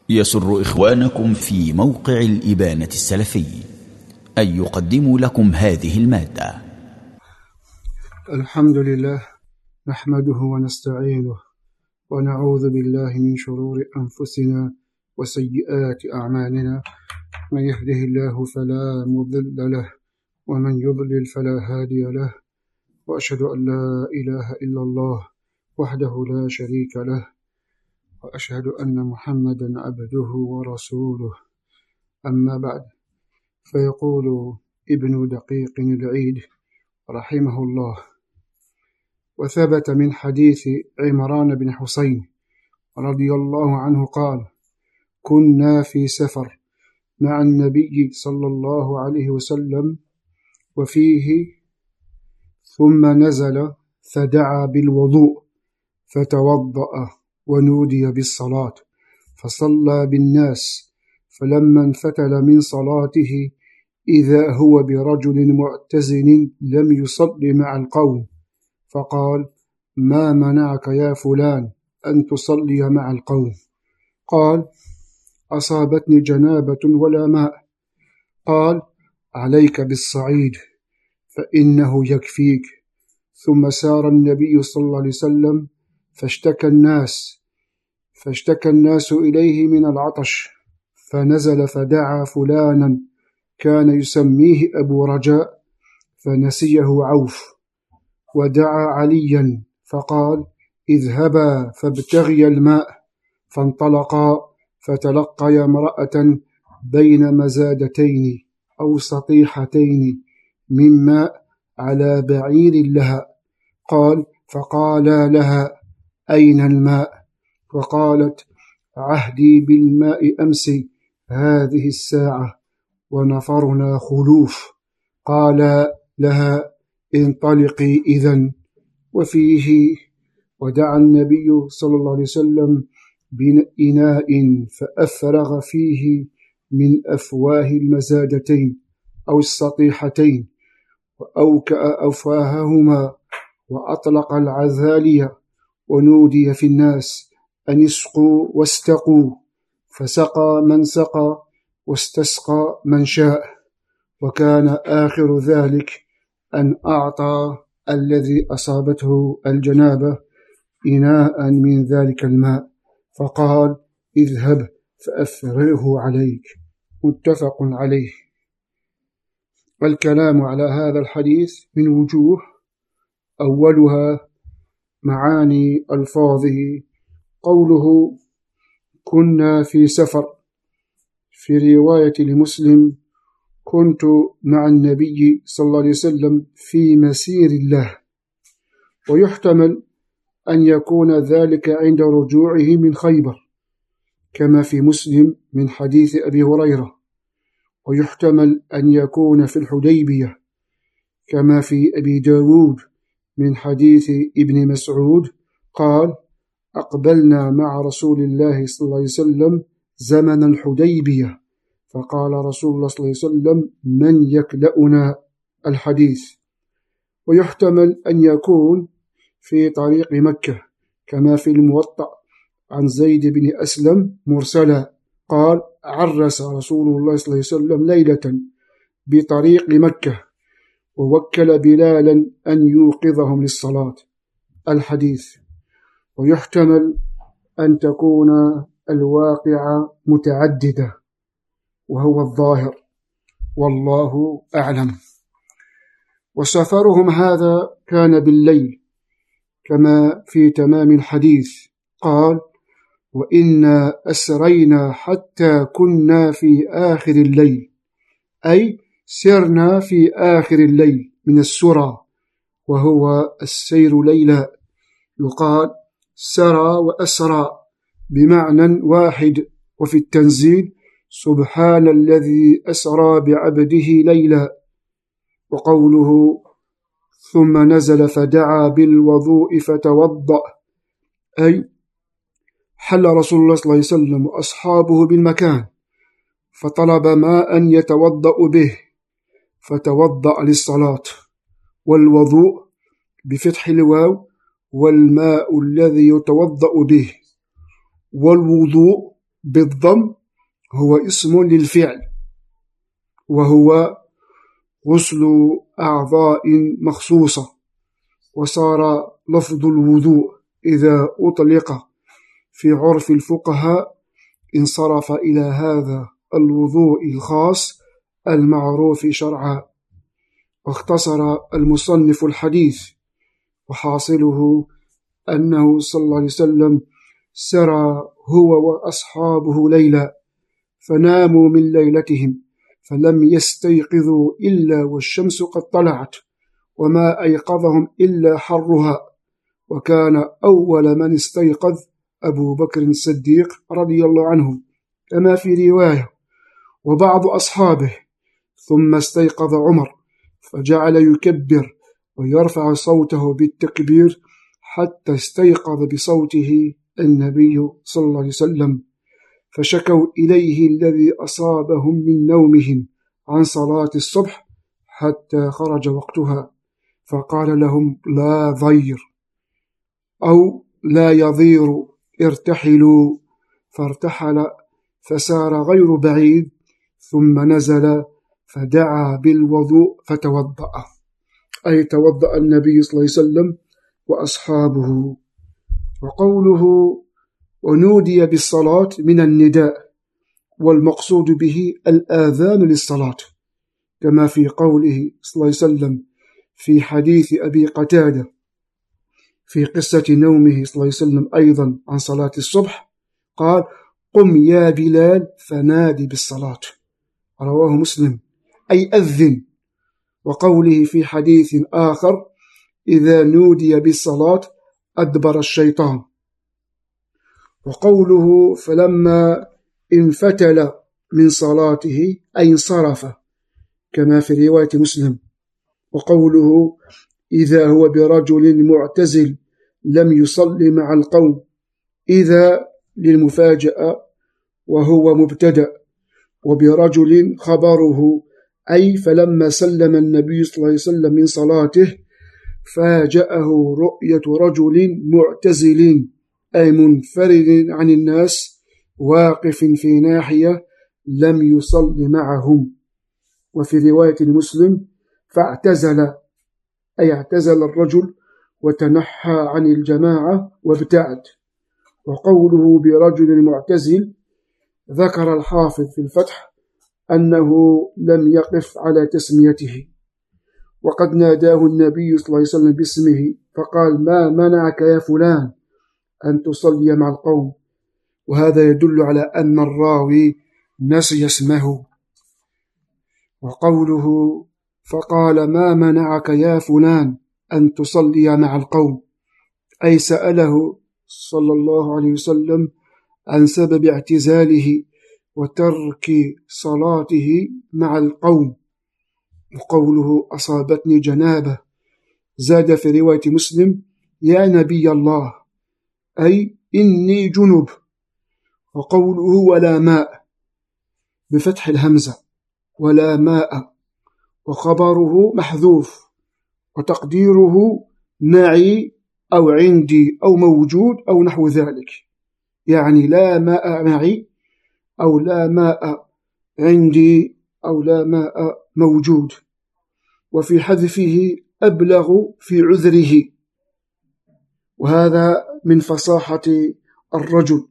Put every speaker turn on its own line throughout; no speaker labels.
يسر إخوانكم في موقع الإبانة السلفي أن يقدموا لكم هذه المادة.
الحمد لله نحمده ونستعينه ونعوذ بالله من شرور أنفسنا وسيئات أعمالنا، من يهده الله فلا مضل له ومن يضلل فلا هادي له، وأشهد أن لا إله إلا الله وحده لا شريك له، وأشهد أن محمدا عبده ورسوله. أما بعد، فيقول ابن دقيق العيد رحمه الله: وثبت من حديث عمران بن حسين رضي الله عنه قال: كنا في سفر مع النبي صلى الله عليه وسلم وفيه ثم نزل فدعا بالوضوء فتوضأ ونودي بالصلاة فصلى بالناس، فلما انفتل من صلاته إذا هو برجل معتزل لم يصل مع القوم، فقال: ما منعك يا فلان أن تصلي مع القوم؟ قال: أصابتني جنابة ولا ماء. قال: عليك بالصعيد فإنه يكفيك. ثم سار النبي صلى الله عليه وسلم فاشتكى الناس إليه من العطش، فنزل فدعا فلانا كان يسميه أبو رجاء فنسيه عوف، ودعا عليا فقال: اذهبا فابتغيا الماء، فانطلقا فتلقيا امرأة بين مزادتين أو سطيحتين من ماء على بعير لها. قال: فقالا لها: أين الماء؟ وقالت: عهدي بالماء أمس هذه الساعة ونفرنا خلوف. قال لها: انطلقي إذن. وفيه: ودعا النبي صلى الله عليه وسلم بإناء فأفرغ فيه من أفواه المزادتين أو السطيحتين، وأوكأ أفواههما وأطلق العذالية، ونودي في الناس أن اسقوا واستقوا، فسقى من سقى واستسقى من شاء. وكان آخر ذلك أن أعطى الذي أصابته الجنابة إناء من ذلك الماء، فقال: اذهب فأفرغه عليك. متفق عليه. والكلام على هذا الحديث من وجوه: أولها معاني ألفاظه، قوله كنا في سفر، في رواية لمسلم: كنت مع النبي صلى الله عليه وسلم في مسير الله. ويحتمل أن يكون ذلك عند رجوعه من خيبر كما في مسلم من حديث أبي هريرة، ويحتمل أن يكون في الحديبية كما في أبي داود من حديث ابن مسعود قال: أقبلنا مع رسول الله صلى الله عليه وسلم زمن الحديبية، فقال رسول الله صلى الله عليه وسلم: من يكلأنا؟ الحديث. ويحتمل أن يكون في طريق مكة كما في الموطأ عن زيد بن أسلم مرسلا قال: عرس رسول الله صلى الله عليه وسلم ليلة بطريق مكة، ووكل بلالا أن يوقظهم للصلاة. الحديث. ويحتمل أن تكون الواقعة متعددة وهو الظاهر، والله أعلم. وسفرهم هذا كان بالليل كما في تمام الحديث قال: وإنا أسرينا حتى كنا في آخر الليل، أي سرنا في آخر الليل من السرى، وهو السير ليلا. يقال سرى وأسرى بمعنى واحد. وفي التنزيل: سبحان الذي أسرى بعبده ليلا. وقوله ثم نزل فدعا بالوضوء فتوضأ، أي حل رسول الله صلى الله عليه وسلم وأصحابه بالمكان فطلب ماء يتوضأ به فتوضأ للصلاة. والوضوء بفتح الواو، والماء الذي يتوضأ به، والوضوء بالضم هو اسم للفعل، وهو غسل أعضاء مخصوصة. وصار لفظ الوضوء إذا أطلق في عرف الفقهاء انصرف إلى هذا الوضوء الخاص المعروف شرعا. واختصر المصنف الحديث، وحاصله أنه صلى الله عليه وسلم سرى هو وأصحابه ليلا، فناموا من ليلتهم فلم يستيقظوا إلا والشمس قد طلعت، وما أيقظهم إلا حرها. وكان أول من استيقظ أبو بكر الصديق رضي الله عنه كما في رواية، وبعض أصحابه، ثم استيقظ عمر فجعل يكبر ويرفع صوته بالتكبير حتى استيقظ بصوته النبي صلى الله عليه وسلم، فشكوا إليه الذي أصابهم من نومهم عن صلاة الصبح حتى خرج وقتها، فقال لهم لا ضير أو لا يضير، ارتحلوا. فارتحل فسار غير بعيد، ثم نزل فدعا بالوضوء فتوضأ، أي توضأ النبي صلى الله عليه وسلم وأصحابه. وقوله ونودي بالصلاة من النداء، والمقصود به الآذان للصلاة، كما في قوله صلى الله عليه وسلم في حديث أبي قتادة في قصة نومه صلى الله عليه وسلم أيضا عن صلاة الصبح، قال قم يا بلال فنادي بالصلاة، رواه مسلم، أي أذن. وقوله في حديث آخر إذا نودي بالصلاة أدبر الشيطان. وقوله فلما انفتل من صلاته أي انصرف، كما في رواية مسلم. وقوله إذا هو برجل معتزل لم يصلي مع القوم، إذا للمفاجأة وهو مبتدأ، وبرجل خبره، أي فلما سلم النبي صلى الله عليه وسلم من صلاته فاجأه رؤية رجل معتزل، أي منفرد عن الناس واقف في ناحية لم يصل معهم. وفي رواية مسلم فاعتزل، أي اعتزل الرجل وتنحى عن الجماعة وابتعد. وقوله برجل معتزل ذكر الحافظ في الفتح أنه لم يقف على تسميته، وقد ناداه النبي صلى الله عليه وسلم باسمه فقال ما منعك يا فلان أن تصلي مع القوم، وهذا يدل على أن الراوي نسي اسمه. وقوله فقال ما منعك يا فلان أن تصلي مع القوم، أي سأله صلى الله عليه وسلم عن سبب اعتزاله وترك صلاته مع القوم. وقوله أصابتني جنابة، زاد في رواية مسلم يا نبي الله، أي إني جنب. وقوله ولا ماء بفتح الهمزة، ولا ماء، وخبره محذوف، وتقديره معي أو عندي أو موجود أو نحو ذلك، يعني لا ماء معي أو لا ماء عندي أو لا ماء موجود. وفي حذفه أبلغ في عذره، وهذا من فصاحة الرجل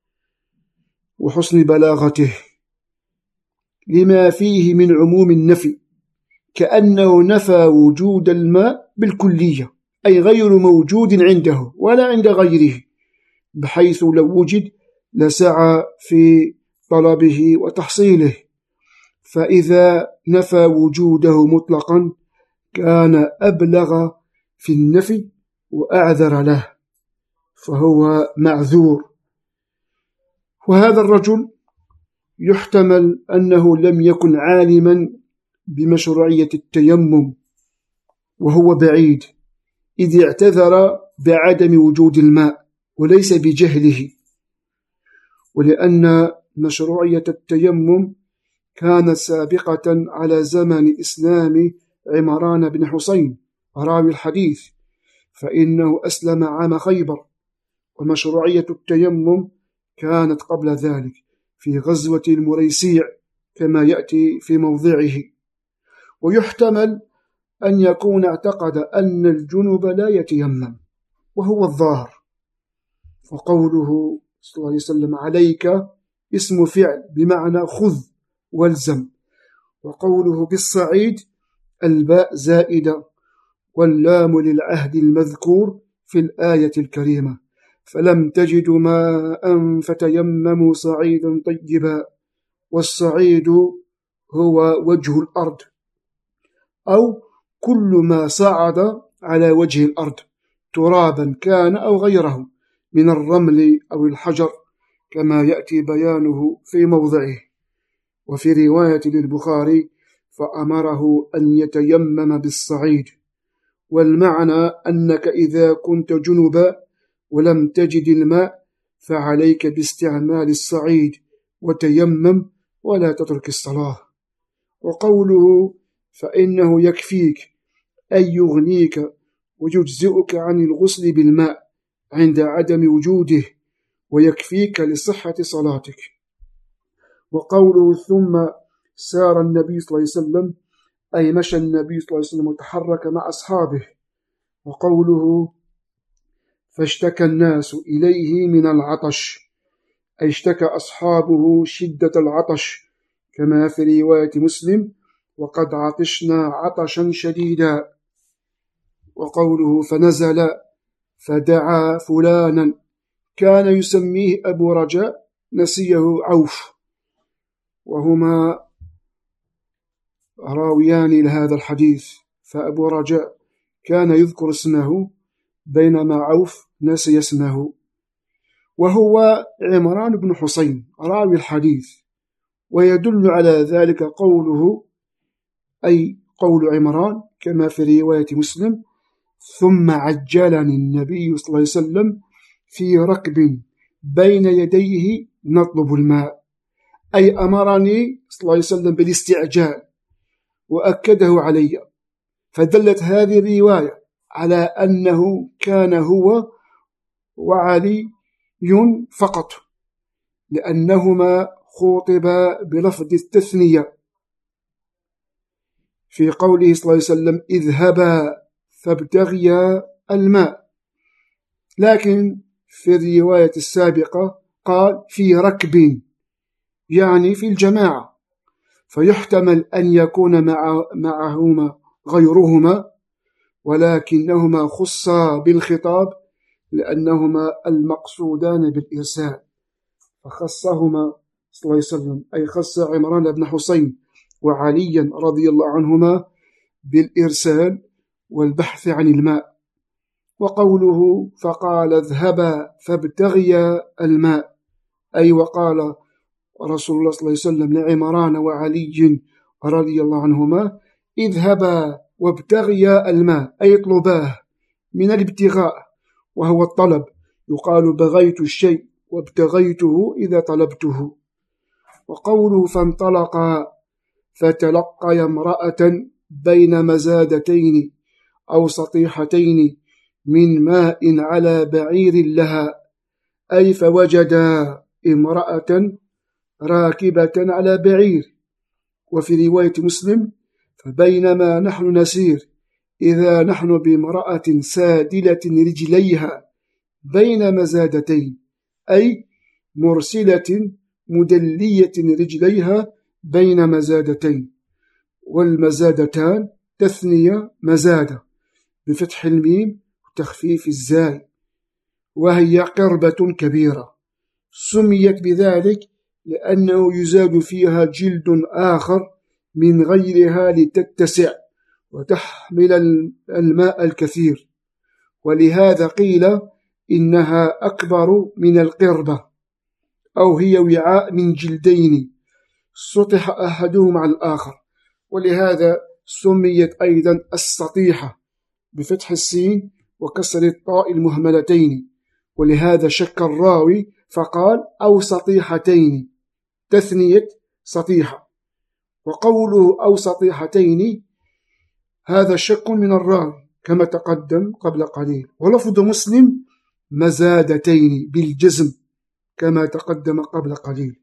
وحسن بلاغته لما فيه من عموم النفي، كأنه نفى وجود الماء بالكلية، أي غير موجود عنده ولا عند غيره، بحيث لو وجد لسعى في طلبه وتحصيله، فإذا نفى وجوده مطلقا كان أبلغ في النفي وأعذر له، فهو معذور. وهذا الرجل يحتمل أنه لم يكن عالما بمشروعية التيمم وهو بعيد، إذ اعتذر بعدم وجود الماء وليس بجهله، ولأن مشروعية التيمم كانت سابقة على زمن إسلام عمران بن حسين راوي الحديث، فإنه أسلم عام خيبر، ومشروعية التيمم كانت قبل ذلك، في غزوة المريسيع كما يأتي في موضعه. ويحتمل أن يكون اعتقد أن الجنب لا يتيمم، وهو الظاهر. وقوله صلى الله عليه وسلم عليك اسم فعل بمعنى خذ والزم. وقوله بالصعيد الباء زائدة واللام للعهد المذكور في الآية الكريمة، فلم تجدوا ماء فتيمموا صعيدا طيبا. والصعيد هو وجه الأرض، أو كل ما صعد على وجه الأرض ترابا كان أو غيره من الرمل أو الحجر كما يأتي بيانه في موضعه. وفي رواية للبخاري فأمره أن يتيمم بالصعيد، والمعنى أنك إذا كنت جنبا ولم تجد الماء فعليك باستعمال الصعيد وتيمم ولا تترك الصلاة. وقوله فإنه يكفيك أي يغنيك ويجزئك عن الغسل بالماء عند عدم وجوده ويكفيك لصحة صلاتك. وقوله ثم سار النبي صلى الله عليه وسلم أي مشى النبي صلى الله عليه وسلم وتحرك مع أصحابه. وقوله فاشتكى الناس إليه من العطش أي اشتكى أصحابه شدة العطش كما في رواية مسلم وقد عطشنا عطشا شديدا. وقوله فنزل فدعا فلانا كان يسميه أبو رجاء نسيه عوف، وهما راويان لهذا الحديث، فأبو رجاء كان يذكر اسمه بينما عوف نسي اسمه، وهو عمران بن حسين راوي الحديث. ويدل على ذلك قوله أي قول عمران كما في رواية مسلم ثم عجلني النبي صلى الله عليه وسلم في ركب بين يديه نطلب الماء، أي أمرني صلى الله عليه وسلم بالاستعجال وأكده علي. فدلت هذه الرواية على أنه كان هو وعلي فقط، لأنهما خوطبا بلفظ التثنية في قوله صلى الله عليه وسلم اذهبا فابتغيا الماء، لكن في الرواية السابقة قال في ركب يعني في الجماعة، فيحتمل أن يكون معهما غيرهما، ولكنهما خصا بالخطاب لأنهما المقصودان بالإرسال، فخصهما صلى الله عليه وسلم أي خص عمران بن حسين وعليا رضي الله عنهما بالإرسال والبحث عن الماء. وقوله فقال اذهبا فابتغيا الماء أي وقال رسول الله صلى الله عليه وسلم لعمران وعلي رضي الله عنهما اذهبا وابتغيا الماء أي اطلباه من الابتغاء وهو الطلب، يقال بغيت الشيء وابتغيته إذا طلبته. وقوله فانطلقا فتلقى امرأة بين مزادتين أو سطيحتين من ماء على بعير لها أي فوجدا امرأة راكبة على بعير. وفي رواية مسلم فبينما نحن نسير إذا نحن بامرأة سادلة رجليها بين مزادتين أي مرسلة مدلية رجليها بين مزادتين، والمزادتان تثنية مزادة بفتح الميم وتخفيف الزاي، وهي قربة كبيرة سميت بذلك لأنه يزاد فيها جلد آخر من غيرها لتتسع وتحمل الماء الكثير، ولهذا قيل إنها أكبر من القربة، أو هي وعاء من جلدين سطح أحدهما على الآخر، ولهذا سميت أيضا السطيحة بفتح السين وكسر الطاء المهملتين، ولهذا شك الراوي فقال أو سطيحتين تثنية سطيحة. وقوله أو سطيحتين هذا شك من الراوي كما تقدم قبل قليل. ولفظ مسلم مزادتين بالجزم كما تقدم قبل قليل،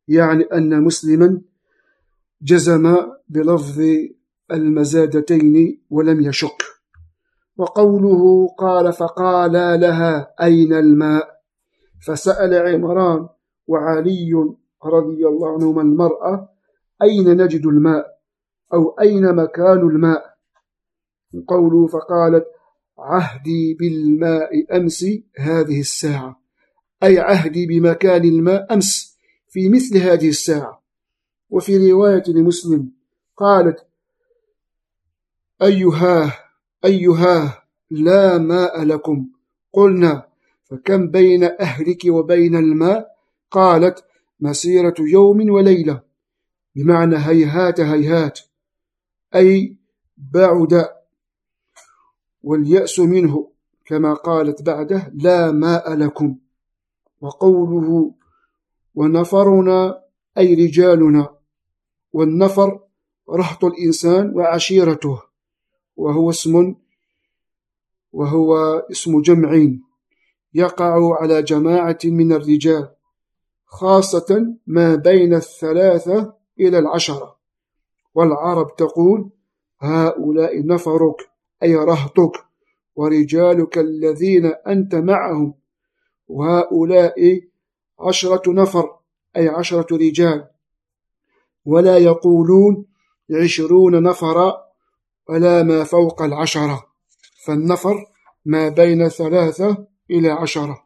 يعني أن مسلما جزم بلفظ المزادتين ولم يشك. وقوله قال فقال لها أين الماء، فسأل عمران وعلي رضي الله عنهما المرأة أين نجد الماء أو أين مكان الماء. قوله فقالت عهدي بالماء أمس هذه الساعة، أي عهدي بمكان الماء أمس في مثل هذه الساعة. وفي رواية لمسلم قالت أيها لا ماء لكم، قلنا فكم بين أهلك وبين الماء؟ قالت مسيرة يوم وليلة، بمعنى هيهات هيهات، أي بعد، واليأس منه كما قالت بعده لا ماء لكم. وقوله ونفرنا أي رجالنا، والنفر رهط الإنسان وعشيرته، وهو اسم جمع يقع على جماعة من الرجال، خاصة ما بين 3 إلى 10. والعرب تقول هؤلاء نفرك أي رهطك، ورجالك الذين أنت معهم، وهؤلاء 10 نفر أي 10 رجال. ولا يقولون 20 نفرا ولا ما فوق 10، فالنفر ما بين 3 إلى 10.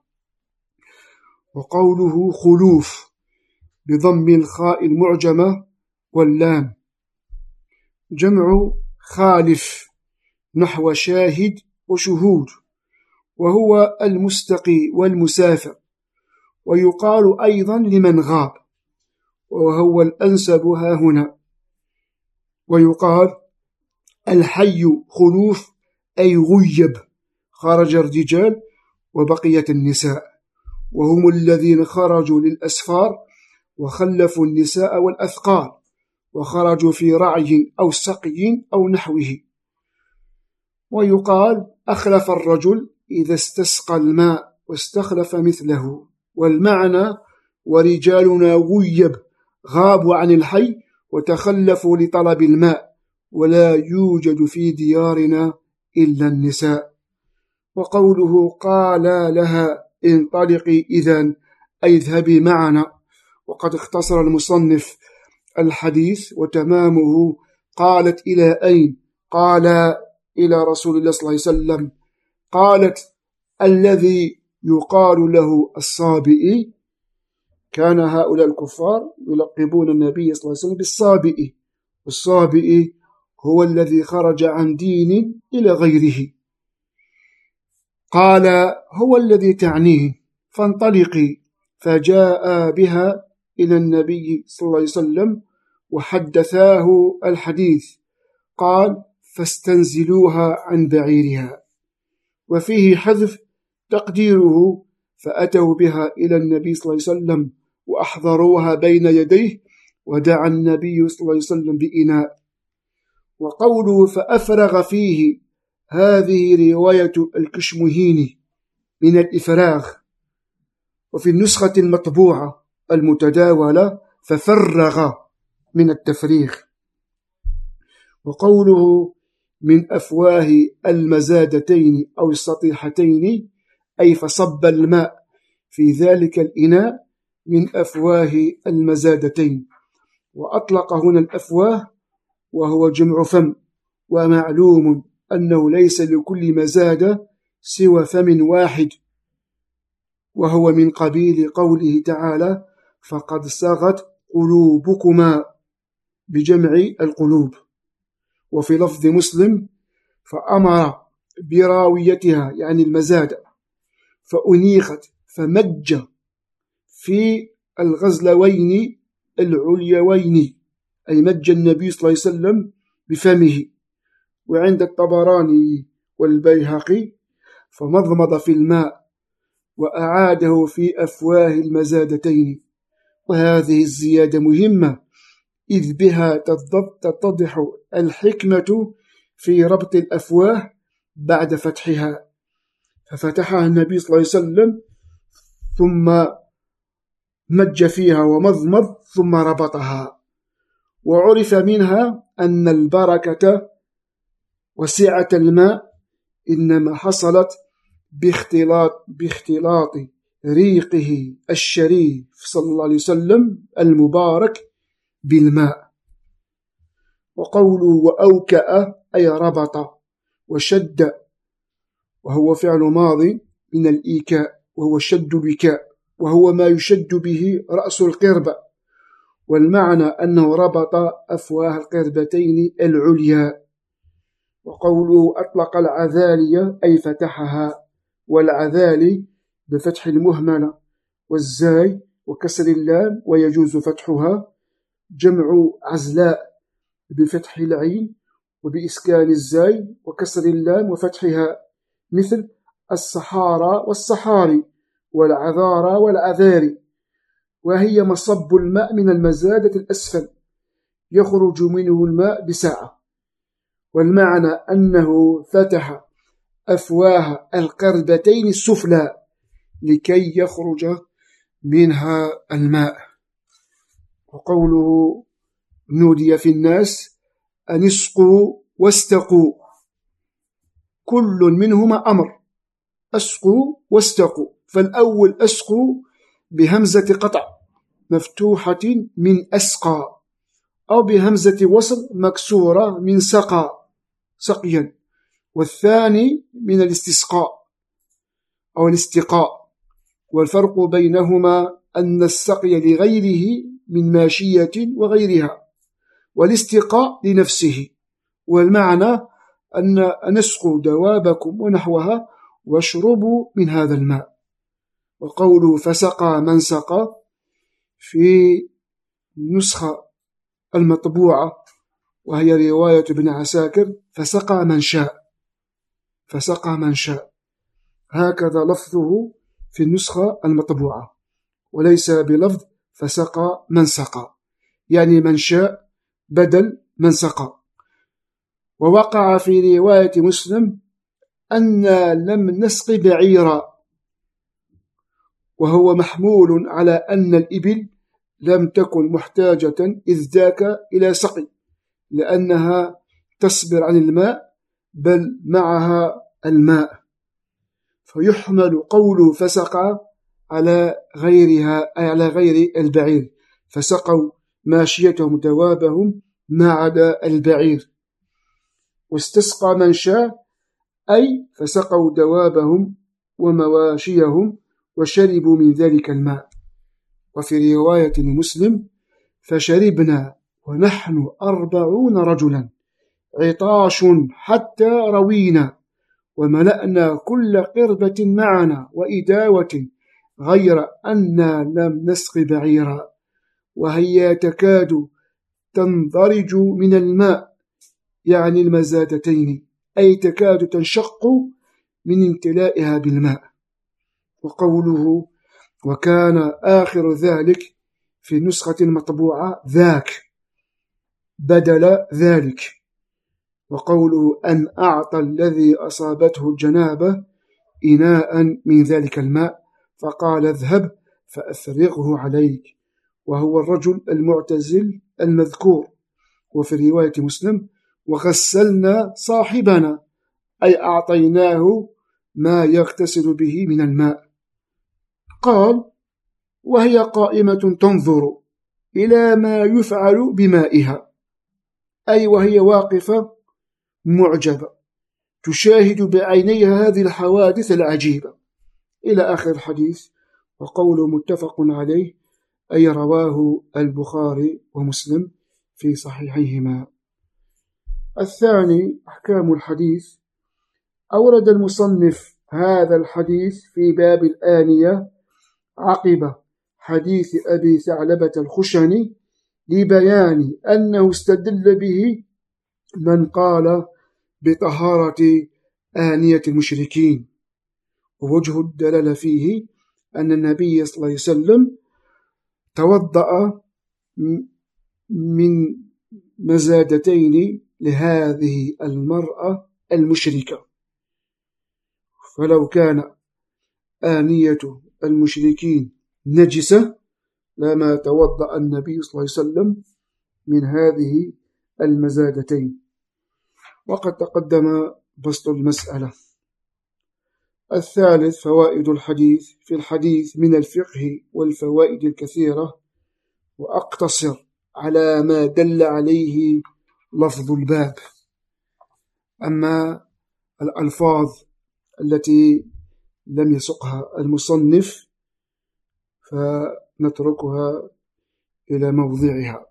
وقوله خلوف بضم الخاء المعجمة واللام، جمع خالف نحو شاهد وشهود، وهو المستقي والمسافر. ويقال أيضا لمن غاب، وهو الأنسب ها هنا. ويقال الحي خلوف أي غيب، خرج الرجال وبقيت النساء، وهم الذين خرجوا للأسفار وخلفوا النساء والأثقال، وخرجوا في رعي أو سقي أو نحوه. ويقال أخلف الرجل إذا استسقى الماء واستخلف مثله. والمعنى ورجالنا غيب، غابوا عن الحي وتخلفوا لطلب الماء، ولا يوجد في ديارنا إلا النساء. وقوله قال لها انطلقي إذن أي اذهبي معنا. وقد اختصر المصنف الحديث وتمامه قالت إلى أين؟ قال إلى رسول الله صلى الله عليه وسلم. قالت الذي يقال له الصابئي، كان هؤلاء الكفار يلقبون النبي صلى الله عليه وسلم بالصابئي، والصابئي هو الذي خرج عن دين إلى غيره. قال هو الذي تعنيه، فانطلقي. فجاء بها إلى النبي صلى الله عليه وسلم وحدثاه الحديث. قال فاستنزلوها عن بعيرها، وفيه حذف تقديره فأتوا بها إلى النبي صلى الله عليه وسلم وأحضروها بين يديه، ودعا النبي صلى الله عليه وسلم بإناء. وقوله فأفرغ فيه، هذه رواية الكشمهيني من الإفراغ، وفي النسخة المطبوعة المتداولة ففرغ من التفريغ. وقوله من أفواه المزادتين أو السطيحتين، أي فصب الماء في ذلك الإناء من أفواه المزادتين. وأطلق هنا الأفواه وهو جمع فم، ومعلوم أنه ليس لكل مزادة سوى فم واحد، وهو من قبيل قوله تعالى فقد صغت قلوبكما، بجمع القلوب. وفي لفظ مسلم فأمر براويتها يعني المزادة فأنيخت فمج في الغزلوين العليوين، أي مج النبي صلى الله عليه وسلم بفمه. وعند الطبراني والبيهقي فمضمض في الماء وأعاده في أفواه المزادتين. وهذه الزيادة مهمة، إذ بها تتضح الحكمة في ربط الأفواه بعد فتحها. ففتحها النبي صلى الله عليه وسلم ثم مج فيها ومضمض ثم ربطها. وعرف منها أن البركة وسعة الماء إنما حصلت باختلاط ريقه الشريف صلى الله عليه وسلم المبارك بالماء. وقوله وأوكأ أي ربط وشد، وهو فعل ماضي من الإيكاء، وهو شد الوكاء، وهو ما يشد به رأس القربة، والمعنى أنه ربط أفواه القربتين العليا. وقوله أطلق العذالية أي فتحها، والعذالي بفتح المهملة والزاي وكسر اللام ويجوز فتحها، جمع عزلاء بفتح العين وبإسكان الزاي وكسر اللام وفتحها، مثل الصحارى والصحاري والعذارى والعذاري، وهي مصب الماء من المزادة الأسفل يخرج منه الماء بساعة. والمعنى أنه فتح أفواه القربتين السفلى لكي يخرج منها الماء. وقوله نودي في الناس أن اسقوا واستقوا، كل منهما أمر، أسقوا واستقوا، فالأول أسقوا بهمزة قطع مفتوحة من أسقى، أو بهمزة وصل مكسورة من سقى سقيا، والثاني من الاستسقاء أو الاستقاء. والفرق بينهما أن السقي لغيره من ماشية وغيرها، والاستقاء لنفسه. والمعنى أن نسقوا دوابكم ونحوها واشربوا من هذا الماء. وقوله فسقى من سقى في نسخة المطبوعة وهي رواية ابن عساكر فسقى من شاء، فسقى من شاء، هكذا لفظه في النسخة المطبوعة، وليس بلفظ فسقى من سقى، يعني من شاء بدل من سقى. ووقع في رواية مسلم أن لم نسق بعيرا، وهو محمول على أن الإبل لم تكن محتاجة إذ ذاك إلى سقي، لأنها تصبر عن الماء بل معها الماء، فيحمل قول فسقى على غيرها، أي على غير البعير، فسقوا ماشيتهم دوابهم ما عدا البعير. واستسقى من شاء أي فسقوا دوابهم ومواشيهم وشربوا من ذلك الماء. وفي رواية مسلم فشربنا ونحن 40 رجلا عطاش حتى روينا، وملأنا كل قربة معنا وإداوة، غير أننا لم نسق بعيرا، وهي تكاد تنضرج من الماء، يعني المزادتين، أي تكاد تنشق من امتلائها بالماء. وقوله وكان آخر ذلك في نسخة مطبوعة ذاك بدل ذلك. وقوله أن أعطى الذي أصابته الجنابة إناء من ذلك الماء فقال اذهب فأفرغه عليك، وهو الرجل المعتزل المذكور. وفي رواية مسلم وغسلنا صاحبنا، أي أعطيناه ما يغتسل به من الماء. قال وهي قائمة تنظر إلى ما يفعل بمائها، أي وهي واقفة معجبة تشاهد بعينيها هذه الحوادث العجيبة، إلى آخر الحديث. وقوله متفق عليه أي رواه البخاري ومسلم في صحيحيهما. الثاني أحكام الحديث. أورد المصنف هذا الحديث في باب الآنية عقب حديث أبي ثعلبة الخشني لبيان أنه استدل به من قال بطهارة آنية المشركين. ووجه الدلالة فيه أن النبي صلى الله عليه وسلم توضأ من مزادتين لهذه المرأة المشركة، فلو كان آنية المشركين نجسة لما توضأ النبي صلى الله عليه وسلم من هذه المزادتين. وقد تقدم بسط المسألة. الثالث فوائد الحديث. في الحديث من الفقه والفوائد الكثيرة، وأقتصر على ما دل عليه لفظ الباب. أما الألفاظ التي لم يسقها المصنف فنتركها إلى موضعها.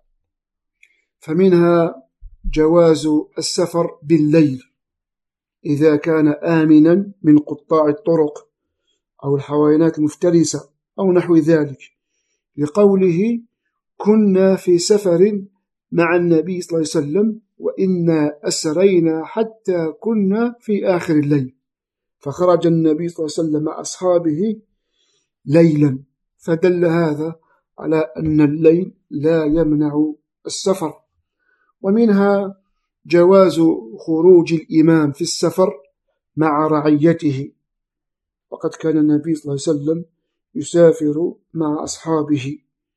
فمنها جواز السفر بالليل إذا كان آمنا من قطاع الطرق أو الحيوانات المفترسة أو نحو ذلك، لقوله كنا في سفر مع النبي صلى الله عليه وسلم وإنا أسرينا حتى كنا في آخر الليل، فخرج النبي صلى الله عليه وسلم مع أصحابه ليلا، فدل هذا على أن الليل لا يمنع السفر. ومنها جواز خروج الإمام في السفر مع رعيته، وقد كان النبي صلى الله عليه وسلم يسافر مع أصحابه.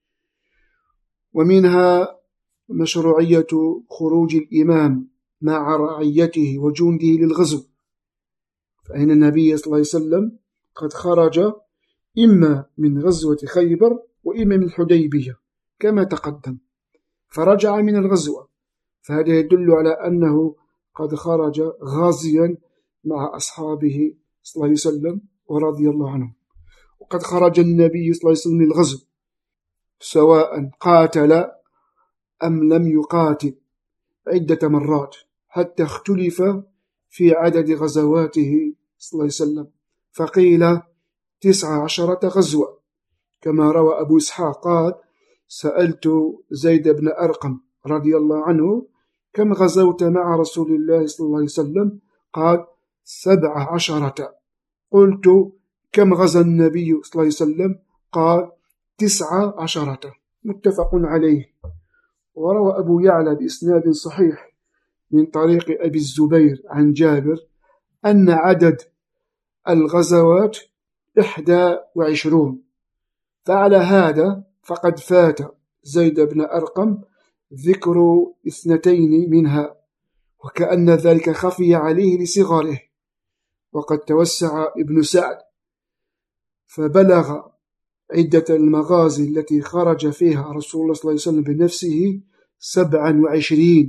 ومنها مشروعية خروج الإمام مع رعيته وجنده للغزو، فإن النبي صلى الله عليه وسلم قد خرج إما من غزوة خيبر وإما من الحديبية كما تقدم، فرجع من الغزوة، فهذا يدل على أنه قد خرج غازيا مع أصحابه صلى الله عليه وسلم ورضي الله عنه. وقد خرج النبي صلى الله عليه وسلم للغزو سواء قاتل أم لم يقاتل عدة مرات، حتى اختلف في عدد غزواته صلى الله عليه وسلم، فقيل 19 غزوة كما روى أبو إسحاق قال سألت زيد بن أرقم رضي الله عنه كم غزوت مع رسول الله صلى الله عليه وسلم؟ قال 17. قلت كم غزا النبي صلى الله عليه وسلم؟ قال 19. متفق عليه. وروى أبو يعلى بإسناد صحيح من طريق أبي الزبير عن جابر أن عدد الغزوات 21، فعلى هذا فقد فات زيد بن أرقم ذكر 2 منها، وكأن ذلك خفي عليه لصغره. وقد توسع ابن سعد فبلغ عدة المغازي التي خرج فيها رسول الله صلى الله عليه وسلم بنفسه 27،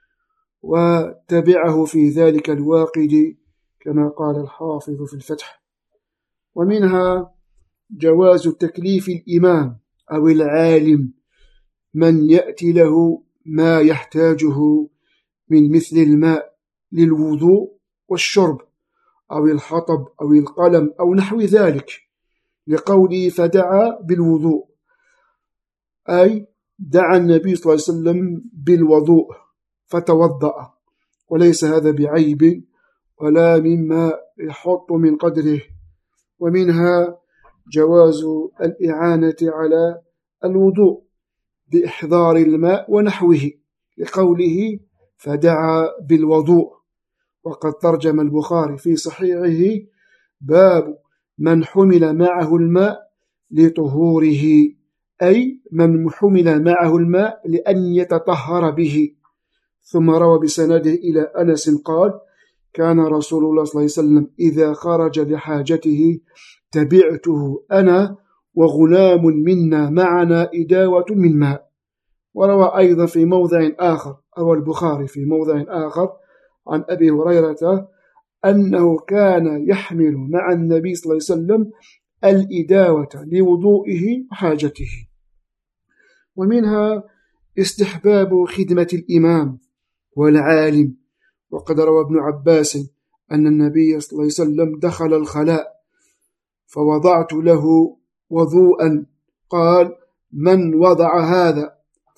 وتبعه في ذلك الواقدي كما قال الحافظ في الفتح. ومنها جواز تكليف الإمام أو العالم من يأتي له ما يحتاجه من مثل الماء للوضوء والشرب أو الحطب أو القلم أو نحو ذلك، لقوله فدعا بالوضوء، أي دعا النبي صلى الله عليه وسلم بالوضوء فتوضأ، وليس هذا بعيب ولا مما يحط من قدره. ومنها جواز الإعانة على الوضوء بإحضار الماء ونحوه، لقوله فدعا بالوضوء. وقد ترجم البخاري في صحيحه باب من حمل معه الماء لطهوره، أي من حمل معه الماء لأن يتطهر به. ثم روى بسنده إلى أنس قال كان رسول الله صلى الله عليه وسلم إذا خرج لحاجته تبعته أنا وغلام منا معنا إداوة من ماء. وروى أيضا في موضع آخر أو البخاري في موضع آخر عن أبي هريرة أنه كان يحمل مع النبي صلى الله عليه وسلم الإداوة لوضوئه وحاجته. ومنها استحباب خدمة الإمام والعالم. وقد روى ابن عباس أن النبي صلى الله عليه وسلم دخل الخلاء فوضعت له وضوءا، قال من وضع هذا؟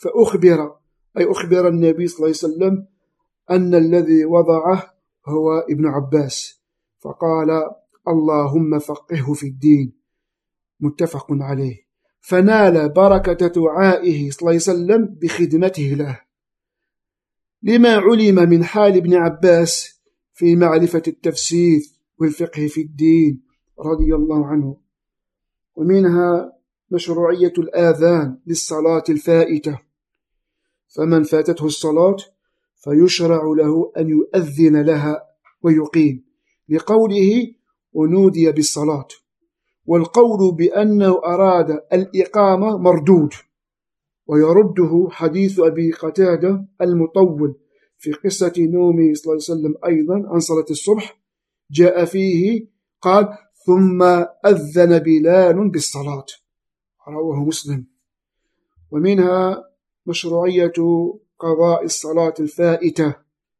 فأخبر النبي صلى الله عليه وسلم أن الذي وضعه هو ابن عباس، فقال اللهم فقهه في الدين، متفق عليه. فنال بركة دعائه صلى الله عليه وسلم بخدمته له، لما علم من حال ابن عباس في معرفة التفسير والفقه في الدين رضي الله عنه. ومنها مشروعية الآذان للصلاة الفائتة، فمن فاتته الصلاة فيشرع له أن يؤذن لها ويقيم، لقوله ونودي بالصلاة. والقول بأنه أراد الإقامة مردود، ويرده حديث أبي قتادة المطول في قصة نومه صلى الله عليه وسلم أيضا عن صلاة الصبح، جاء فيه قال ثم أذن بلال بالصلاة، رواه مسلم. ومنها مشروعية قضاء الصلاة الفائتة،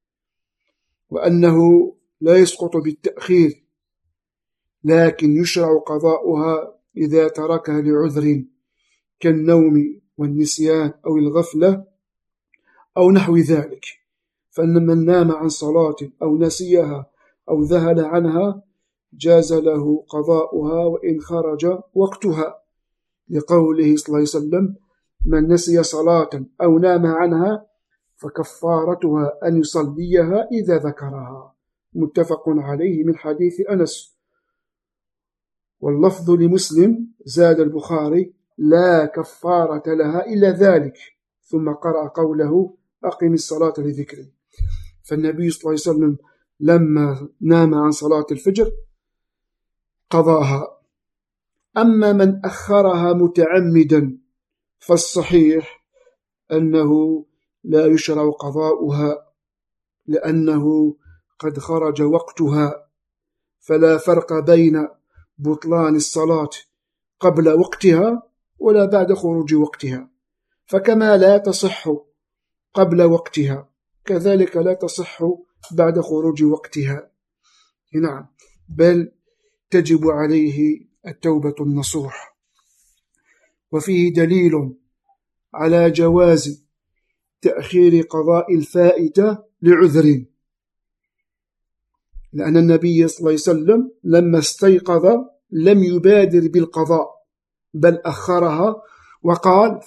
وأنه لا يسقط بالتأخير، لكن يشرع قضاؤها إذا تركها لعذر كالنوم والنسيان أو الغفلة أو نحو ذلك. فإن من نام عن صلاة أو نسيها أو ذهل عنها جاز له قضاؤها وإن خرج وقتها، لقوله صلى الله عليه وسلم من نسي صلاة أو نام عنها فكفارتها أن يصليها إذا ذكرها، متفق عليه من حديث أنس. واللفظ لمسلم زاد البخاري لا كفارة لها إلا ذلك، ثم قرأ قوله أقم الصلاة لذكري. فالنبي صلى الله عليه وسلم لما نام عن صلاة الفجر قضاها. أما من أخرها متعمدا فالصحيح أنه لا يشرع قضاؤها، لأنه قد خرج وقتها، فلا فرق بين بطلان الصلاة قبل وقتها ولا بعد خروج وقتها، فكما لا تصح قبل وقتها كذلك لا تصح بعد خروج وقتها. نعم، بل تجب عليه التوبة النصوح. وفيه دليل على جواز تأخير قضاء الفائتة لعذر، لأن النبي صلى الله عليه وسلم لما استيقظ لم يبادر بالقضاء بل أخرها، وقال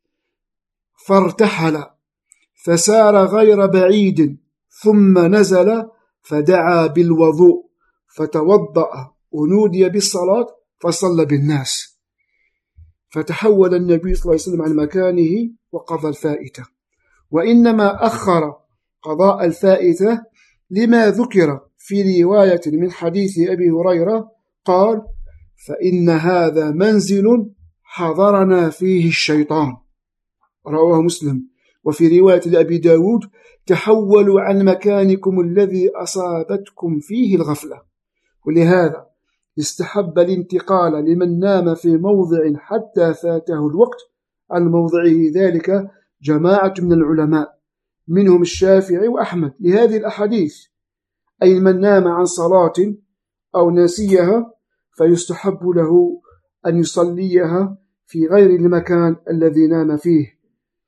فارتحل فسار غير بعيد ثم نزل فدعا بالوضوء فتوضأ ونودي بالصلاة فصلى بالناس، فتحول النبي صلى الله عليه وسلم عن مكانه وقضى الفائتة. وإنما أخر قضاء الفائتة لما ذكر في رواية من حديث أبي هريرة قال فإن هذا منزل حضرنا فيه الشيطان، رواه مسلم. وفي رواية لأبي داود تحولوا عن مكانكم الذي أصابتكم فيه الغفلة. ولهذا استحب الانتقال لمن نام في موضع حتى فاته الوقت عن موضعه ذلك جماعة من العلماء منهم الشافعي وأحمد لهذه الأحاديث، أي من نام عن صلاة أو نسيها فيستحب له أن يصليها في غير المكان الذي نام فيه.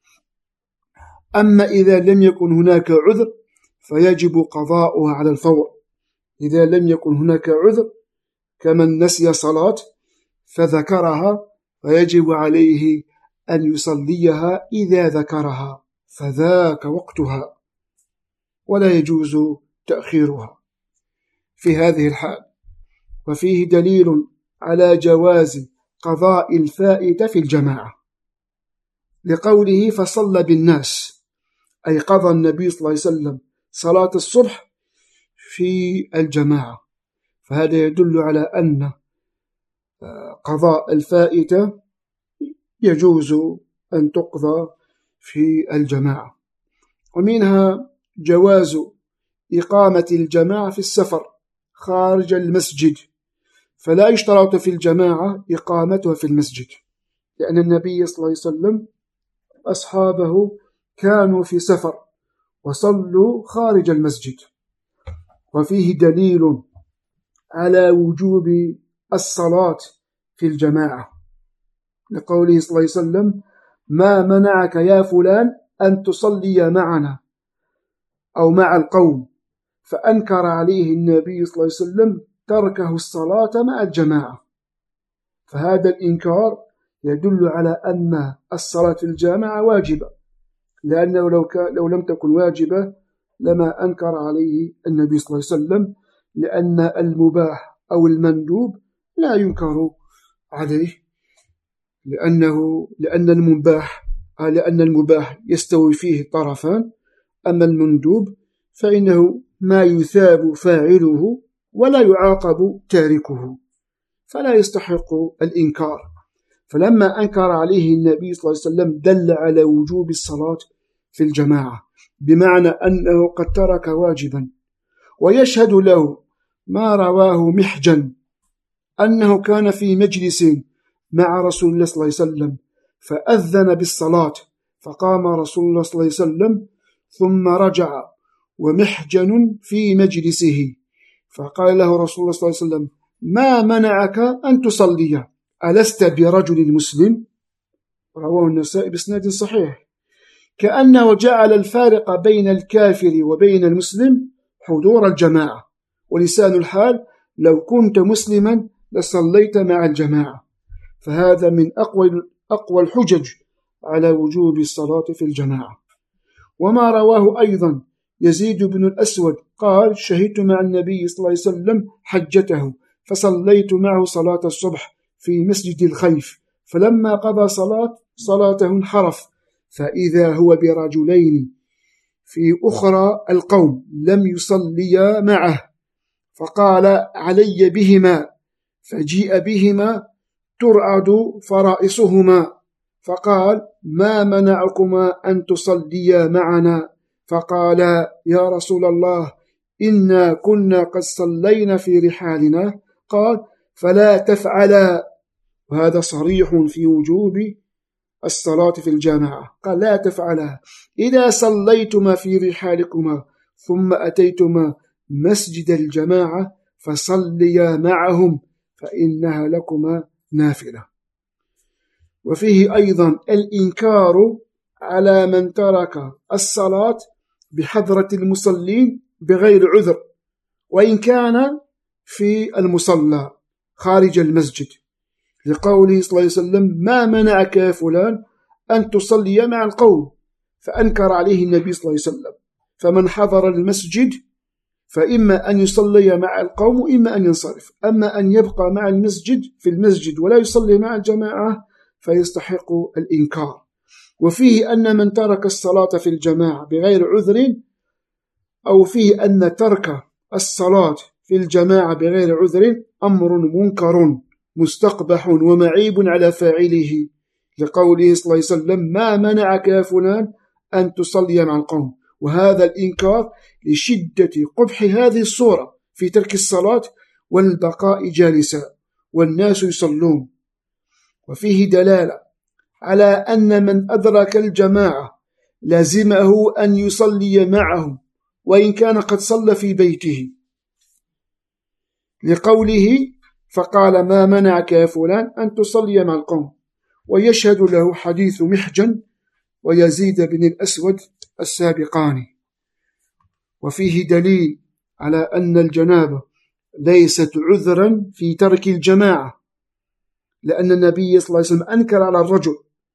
أما إذا لم يكن هناك عذر فيجب قضاؤها على الفور. إذا لم يكن هناك عذر كمن نسي صلاة فذكرها فيجب عليه أن يصليها إذا ذكرها، فذاك وقتها ولا يجوز تأخيرها في هذه الحال. وفيه دليل على جواز قضاء الفائتة في الجماعة، لقوله فصلى بالناس، أي قضى النبي صلى الله عليه وسلم صلاة الصبح في الجماعة، فهذا يدل على أن قضاء الفائتة يجوز أن تقضى في الجماعة. ومنها جواز إقامة الجماعة في السفر خارج المسجد، فلا يشترط في الجماعة إقامتها في المسجد، لأن النبي صلى الله عليه وسلم أصحابه كانوا في سفر وصلوا خارج المسجد. وفيه دليل على وجوب الصلاة في الجماعة، لقوله صلى الله عليه وسلم ما منعك يا فلان أن تصلي معنا أو مع القوم، فأنكر عليه النبي صلى الله عليه وسلم تركه الصلاة مع الجماعة. فهذا الإنكار يدل على أن الصلاة في الجماعة واجبة، لأنه لو لم تكن واجبة لما أنكر عليه النبي صلى الله عليه وسلم، لأن المباح أو المندوب لا ينكر عليه. لأن المباح يستوي فيه طرفان، أما المندوب فإنه ما يثاب فاعله ولا يعاقب تاركه، فلا يستحق الإنكار. فلما أنكر عليه النبي صلى الله عليه وسلم دل على وجوب الصلاة في الجماعة، بمعنى أنه قد ترك واجبا. ويشهد له ما رواه محجن أنه كان في مجلس مع رسول الله صلى الله عليه وسلم فأذن بالصلاة، فقام رسول الله صلى الله عليه وسلم ثم رجع ومحجن في مجلسه، فقال له رسول الله صلى الله عليه وسلم: ما منعك أن تصلي؟ ألست برجل مسلم؟ رواه النسائي بإسناد صحيح. كأنه جعل الفارق بين الكافر وبين المسلم حضور الجماعة، ولسان الحال: لو كنت مسلما لصليت مع الجماعة. فهذا من أقوى الحجج على وجوب الصلاة في الجماعة. وما رواه أيضا يزيد بن الأسود قال: شهدت مع النبي صلى الله عليه وسلم حجته، فصليت معه صلاة الصبح في مسجد الخيف، فلما قضى صلاته انحرف، فإذا هو برجلين في أخرى القوم لم يصليا معه، فقال: علي بهما، فجيء بهما ترعد فرائصهما، فقال: ما منعكما أن تصليا معنا؟ فقال: يا رسول الله، إنا كنا قد صلينا في رحالنا. قال: فلا تفعلا. وهذا صريح في وجوب الصلاة في الجماعة. قال: لا تفعلا. إذا صليتما في رحالكما ثم أتيتما مسجد الجماعة فصليا معهم، فإنها لكما نافلة. وفيه أيضا الإنكار على من ترك الصلاة بحضرة المصلين بغير عذر، وإن كان في المصلى خارج المسجد، لقوله صلى الله عليه وسلم: ما منعك يا فلان أن تصلي مع القوم؟ فأنكر عليه النبي صلى الله عليه وسلم. فمن حضر المسجد فإما أن يصلي مع القوم وإما أن ينصرف، أما أن يبقى مع المسجد في المسجد ولا يصلي مع الجماعة فيستحق الإنكار. وفيه أن من ترك الصلاة في الجماعة بغير عذر، أو فيه أن ترك الصلاة في الجماعة بغير عذر أمر منكر مستقبح ومعيب على فاعله، لقوله صلى الله عليه وسلم: ما منعك يا فلان أن تصلي مع القوم. وهذا الإنكار لشدة قبح هذه الصورة في ترك الصلاة والبقاء جالسا والناس يصلون. وفيه دلالة على أن من أدرك الجماعة لازمه أن يصلي معهم وإن كان قد صلى في بيته، لقوله: فقال: ما منعك يا فلان أن تصلي مع القوم. ويشهد له حديث محجن ويزيد بن الأسود السابقان. وفيه دليل على أن الجنابة ليست عذرا في ترك الجماعة، لأن النبي صلى الله عليه وسلم أنكر على الرجل: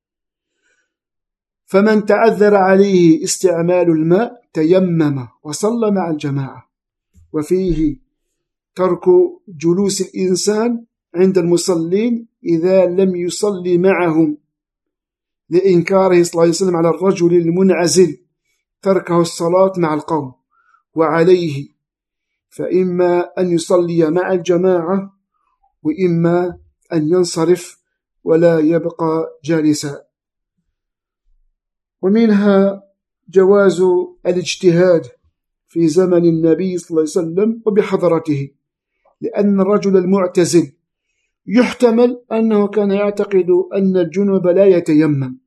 فمن تعذر عليه استعمال الماء تيمم وصلى مع الجماعة. وفيه ترك جلوس الإنسان عند المصلين إذا لم يصلي معهم، لإنكاره صلى الله عليه وسلم على الرجل المنعزل تركه الصلاة مع القوم. وعليه فإما أن يصلي مع الجماعة وإما أن ينصرف ولا يبقى جالسا. ومنها جواز الاجتهاد في زمن النبي صلى الله عليه وسلم وبحضرته، لأن الرجل المعتزل يحتمل أنه كان يعتقد أن الجنب لا يتيمم،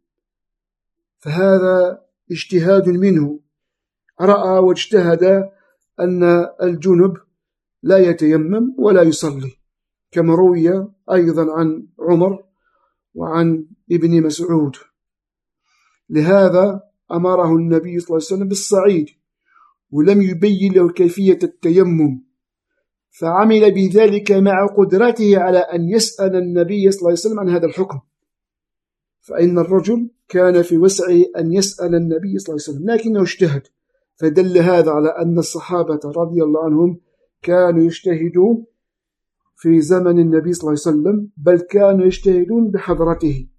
فهذا اجتهاد منه، رأى واجتهد أن الجنب لا يتيمم ولا يصلي، كما روي أيضا عن عمر وعن ابن مسعود. لهذا أمره النبي صلى الله عليه وسلم بالصعيد ولم يبين له كيفية التيمم، فعمل بذلك مع قدرته على أن يسأل النبي صلى الله عليه وسلم عن هذا الحكم، فإن الرجل كان في وسعه أن يسأل النبي صلى الله عليه وسلم، لكنه اجتهد، فدل هذا على أن الصحابة رضي الله عنهم كانوا يجتهدون في زمن النبي صلى الله عليه وسلم، بل كانوا يجتهدون بحضرته.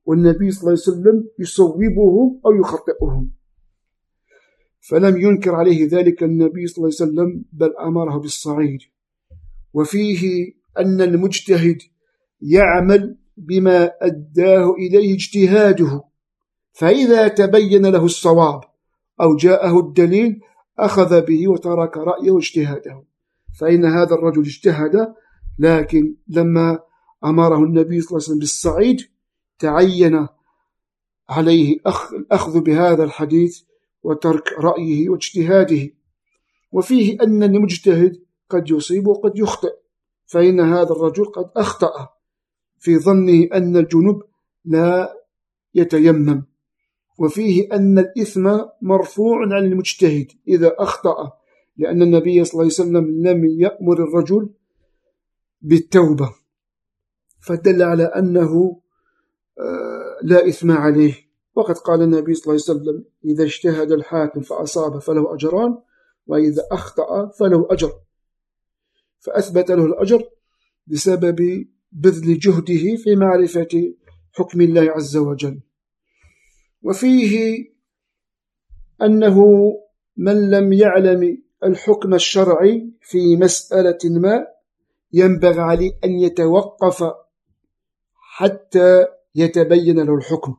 والنبي صلى الله عليه وسلم يصوبهم أو يخطئهم، فلم ينكر عليه ذلك النبي صلى الله عليه وسلم، بل أمره بالصعيد. وفيه أن المجتهد يعمل بما أداه إليه اجتهاده، فإذا تبين له الصواب أو جاءه الدليل أخذ به وترك رأيه واجتهاده. فإن هذا الرجل اجتهد، لكن لما أمره النبي صلى الله عليه وسلم بالصعيد تعين عليه الأخذ بهذا الحديث وترك رأيه واجتهاده. وفيه أن المجتهد قد يصيب وقد يخطئ، فإن هذا الرجل قد أخطأ في ظنه أن الجنب لا يتيمم. وفيه أن الإثم مرفوع عن المجتهد إذا أخطأ، لأن النبي صلى الله عليه وسلم لم يأمر الرجل بالتوبة، فدل على أنه لا إثم عليه. وقد قال النبي صلى الله عليه وسلم: إذا اجتهد الحاكم فأصاب فله أجران، وإذا أخطأ فله أجر، فأثبت له الأجر بسبب بذل جهده في معرفة حكم الله عز وجل. وفيه أنه من لم يعلم الحكم الشرعي في مسألة ما ينبغي عليه أن يتوقف حتى يتبين له الحكم،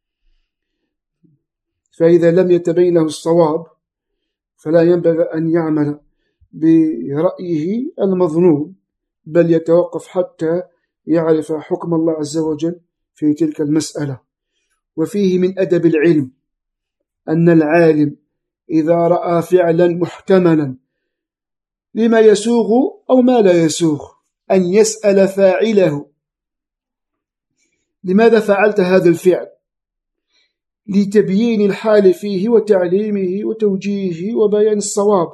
فإذا لم يتبين له الصواب فلا ينبغي أن يعمل برأيه المظنون، بل يتوقف حتى يعرف حكم الله عز وجل في تلك المسألة. وفيه من أدب العلم أن العالم إذا رأى فعلا محتملا لما يسوغ أو ما لا يسوغ أن يسأل فاعله: لماذا فعلت هذا الفعل؟ لتبيين الحال فيه وتعليمه وتوجيهه وبيان الصواب.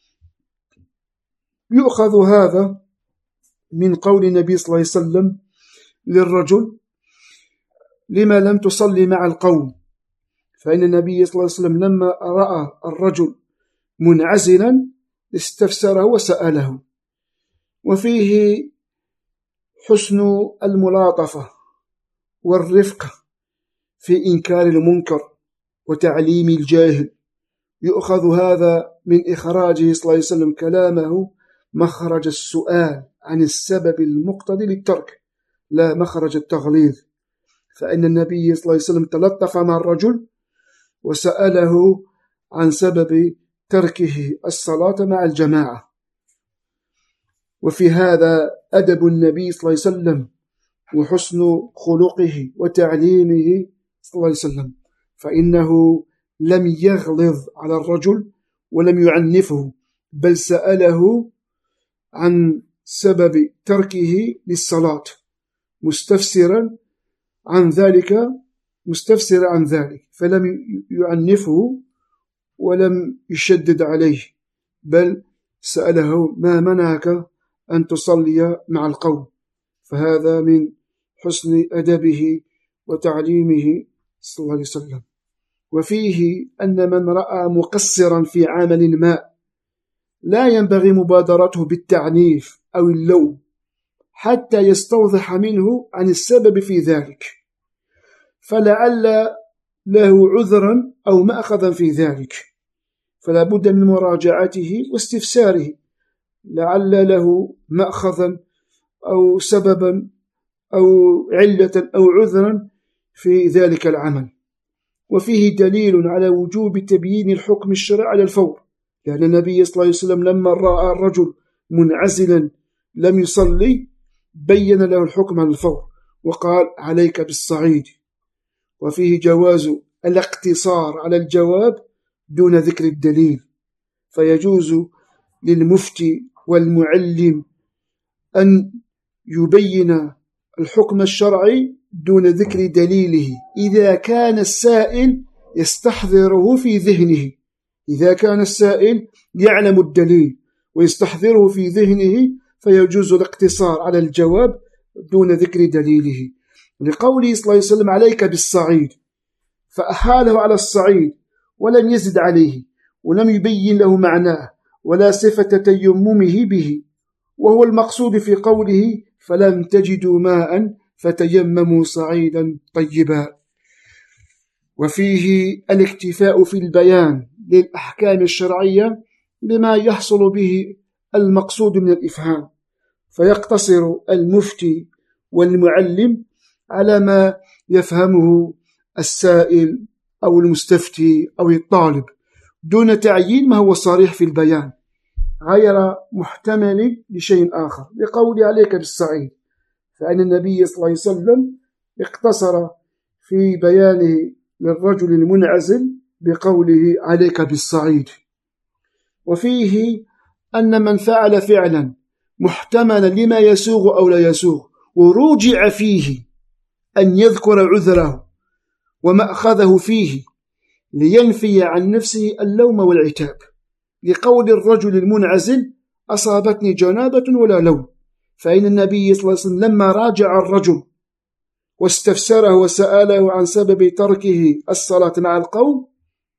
يؤخذ هذا من قول النبي صلى الله عليه وسلم للرجل: لما لم تصلي مع القوم؟ فإن النبي صلى الله عليه وسلم لما رأى الرجل منعزلا استفسره وسأله. وفيه حسن الملاطفة والرفقة في إنكار المنكر وتعليم الجاهل. يؤخذ هذا من إخراجه صلى الله عليه وسلم كلامه مخرج السؤال عن السبب المقتضي للترك، لا مخرج التغليظ، فإن النبي صلى الله عليه وسلم تلطف مع الرجل وسأله عن سبب تركه الصلاة مع الجماعة. وفي هذا أدب النبي صلى الله عليه وسلم وحسن خلقه وتعليمه صلى الله عليه وسلم، فإنه لم يغلظ على الرجل ولم يعنفه، بل سأله عن سبب تركه للصلاة مستفسرا عن ذلك، فلم يعنفه ولم يشدد عليه، بل سأله: ما منعك أن تصلي مع القوم؟ فهذا من حسن أدبه وتعليمه صلى الله عليه وسلم. وفيه أن من رأى مقصرا في عمل ما لا ينبغي مبادرته بالتعنيف أو اللوم حتى يستوضح منه عن السبب في ذلك، فلعل له عذرا أو مأخذا في ذلك، فلا بد من مراجعته واستفساره، لعل له مأخذا أو سببا أو علة أو عذرا في ذلك العمل. وفيه دليل على وجوب تبيين الحكم الشرعي على الفور، لأن النبي صلى الله عليه وسلم لما رأى الرجل منعزلا لم يصلي بين له الحكم على الفور وقال: عليك بالصعيد. وفيه جواز الاقتصار على الجواب دون ذكر الدليل، فيجوز للمفتي والمعلم أن يبين الحكم الشرعي دون ذكر دليله إذا كان السائل يستحضره في ذهنه، إذا كان السائل يعلم الدليل ويستحضره في ذهنه فيجوز الاقتصار على الجواب دون ذكر دليله، لقوله صلى الله عليه وسلم: عليك بالصعيد، فأحاله على الصعيد ولم يزد عليه ولم يبين له معناه ولا صفة تيممه به، وهو المقصود في قوله: فلم تجدوا ماء فتيمموا صعيدا طيبا. وفيه الاكتفاء في البيان للأحكام الشرعية بما يحصل به المقصود من الإفهام، فيقتصر المفتي والمعلم على ما يفهمه السائل أو المستفتي أو الطالب، دون تعيين ما هو صريح في البيان غير محتمل لشيء آخر، لقول عليك بالصعيد، فإن النبي صلى الله عليه وسلم اقتصر في بيانه للرجل المنعزل بقوله عليك بالصعيد. وفيه أن من فعل فعلا محتملا لما يسوغ أو لا يسوغ ورجع فيه أن يذكر عذره ومأخذه فيه لينفي عن نفسه اللوم والعتاب، لقول الرجل المنعزل أصابتني جنابة ولا لوم، فإن النبي صلى الله عليه وسلم لما راجع الرجل واستفسره وسأله عن سبب تركه الصلاة مع القوم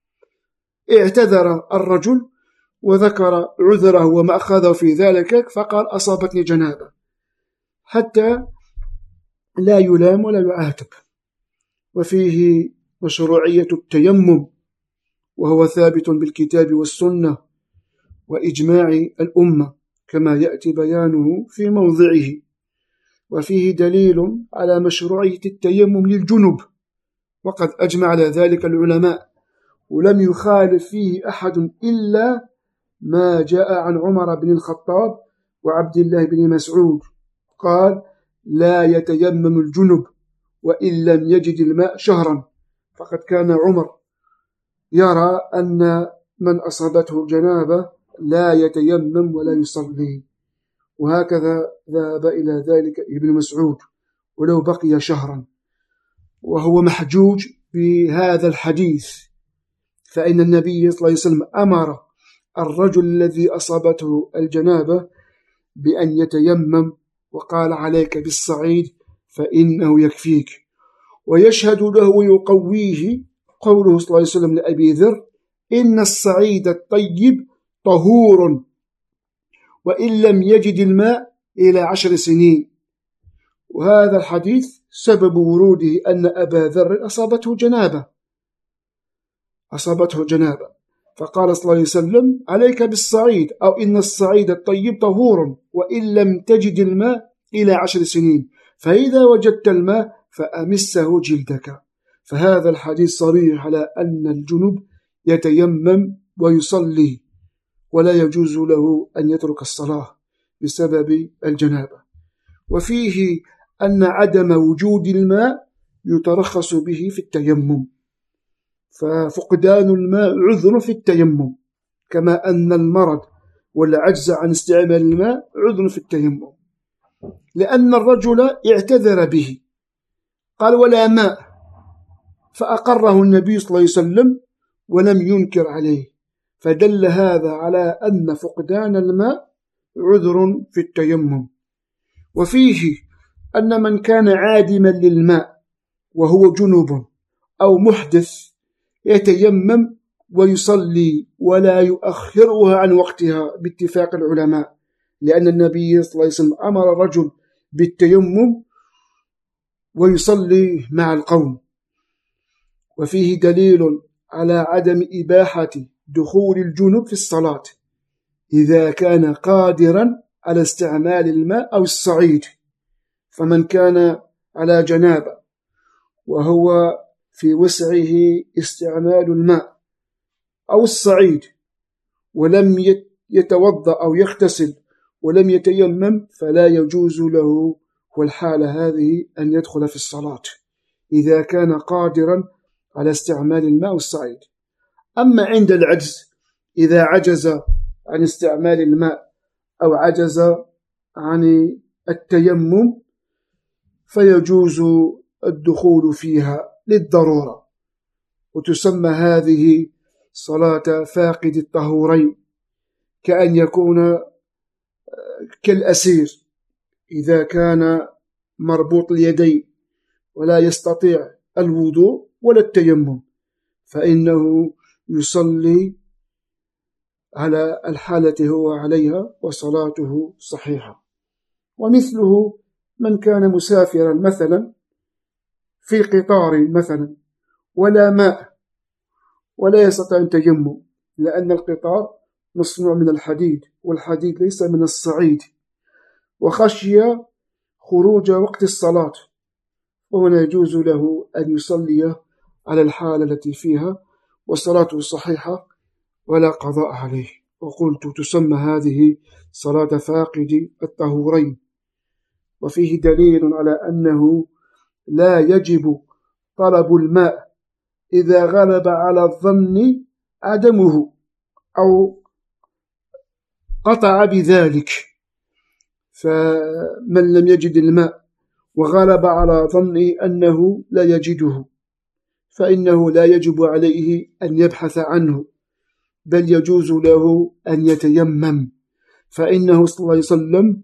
اعتذر الرجل وذكر عذره وما أخذه في ذلك، فقال أصابتني جنابة، حتى لا يلام ولا يعاتب. وفيه مشروعية التيمم، وهو ثابت بالكتاب والسنة وإجماع الأمة كما يأتي بيانه في موضعه. وفيه دليل على مشروعية التيمم للجنب، وقد أجمع على ذلك العلماء، ولم يخالف فيه أحد إلا ما جاء عن عمر بن الخطاب وعبد الله بن مسعود، قال لا يتيمم الجنب وإن لم يجد الماء شهرا، فقد كان عمر يرى أن من أصابته الجنابة لا يتيمم ولا يصلي، وهكذا ذهب إلى ذلك ابن مسعود ولو بقي شهرا، وهو محجوج بهذا الحديث، فإن النبي صلى الله عليه وسلم أمر الرجل الذي أصابته الجنابة بأن يتيمم، وقال عليك بالصعيد فإنه يكفيك. ويشهد له ويقويه قوله صلى الله عليه وسلم لأبي ذر إن الصعيد الطيب طهور وإن لم يجد الماء إلى 10 سنين. وهذا الحديث سبب وروده أن أبا ذر أصابته جنابة، فقال صلى الله عليه وسلم عليك بالصعيد، أو إن الصعيد الطيب طهور وإن لم تجد الماء إلى 10 سنين، فإذا وجدت الماء فأمسه جلدك. فهذا الحديث صريح على أن الجنب يتيمم ويصلي، ولا يجوز له أن يترك الصلاة بسبب الجنابة. وفيه أن عدم وجود الماء يترخص به في التيمم، ففقدان الماء عذر في التيمم، كما أن المرض والعجز عن استعمال الماء عذر في التيمم، لأن الرجل اعتذر به قال ولا ماء، فأقره النبي صلى الله عليه وسلم ولم ينكر عليه، فدل هذا على أن فقدان الماء عذر في التيمم. وفيه أن من كان عادما للماء وهو جنوب أو محدث يتيمم ويصلي ولا يؤخرها عن وقتها باتفاق العلماء، لأن النبي صلى الله عليه وسلم أمر الرجل بالتيمم ويصلي مع القوم. وفيه دليل على عدم إباحة دخول الجنوب في الصلاة إذا كان قادرا على استعمال الماء أو الصعيد، فمن كان على جنابة وهو في وسعه استعمال الماء أو الصعيد ولم يتوضأ أو يغتسل ولم يتيمم فلا يجوز له والحالة هذه أن يدخل في الصلاة إذا كان قادرا على استعمال الماء والصعيد. أما عند العجز إذا عجز عن استعمال الماء أو عجز عن التيمم فيجوز الدخول فيها للضرورة، وتسمى هذه صلاة فاقد الطهورين، كأن يكون كالأسير إذا كان مربوط اليدين ولا يستطيع الوضوء ولا التيمم، فإنه يصلي على الحالة هو عليها وصلاته صحيحة. ومثله من كان مسافرا مثلا في قطار مثلا ولا ماء ولا يستطيع أن يتيمم، لأن القطار مصنوع من الحديد والحديد ليس من الصعيد، وخشي خروج وقت الصلاة، وهنا يجوز له أن يصلي على الحالة التي فيها وصلاته صحيحة ولا قضاء عليه. وقلت تسمى هذه صلاة فاقد الطهورين. وفيه دليل على أنه لا يجب طلب الماء إذا غلب على الظن عدمه أو قطع بذلك، فمن لم يجد الماء وغلب على ظنه أنه لا يجده فإنه لا يجب عليه أن يبحث عنه، بل يجوز له أن يتيمم، فإنه صلى الله عليه وسلم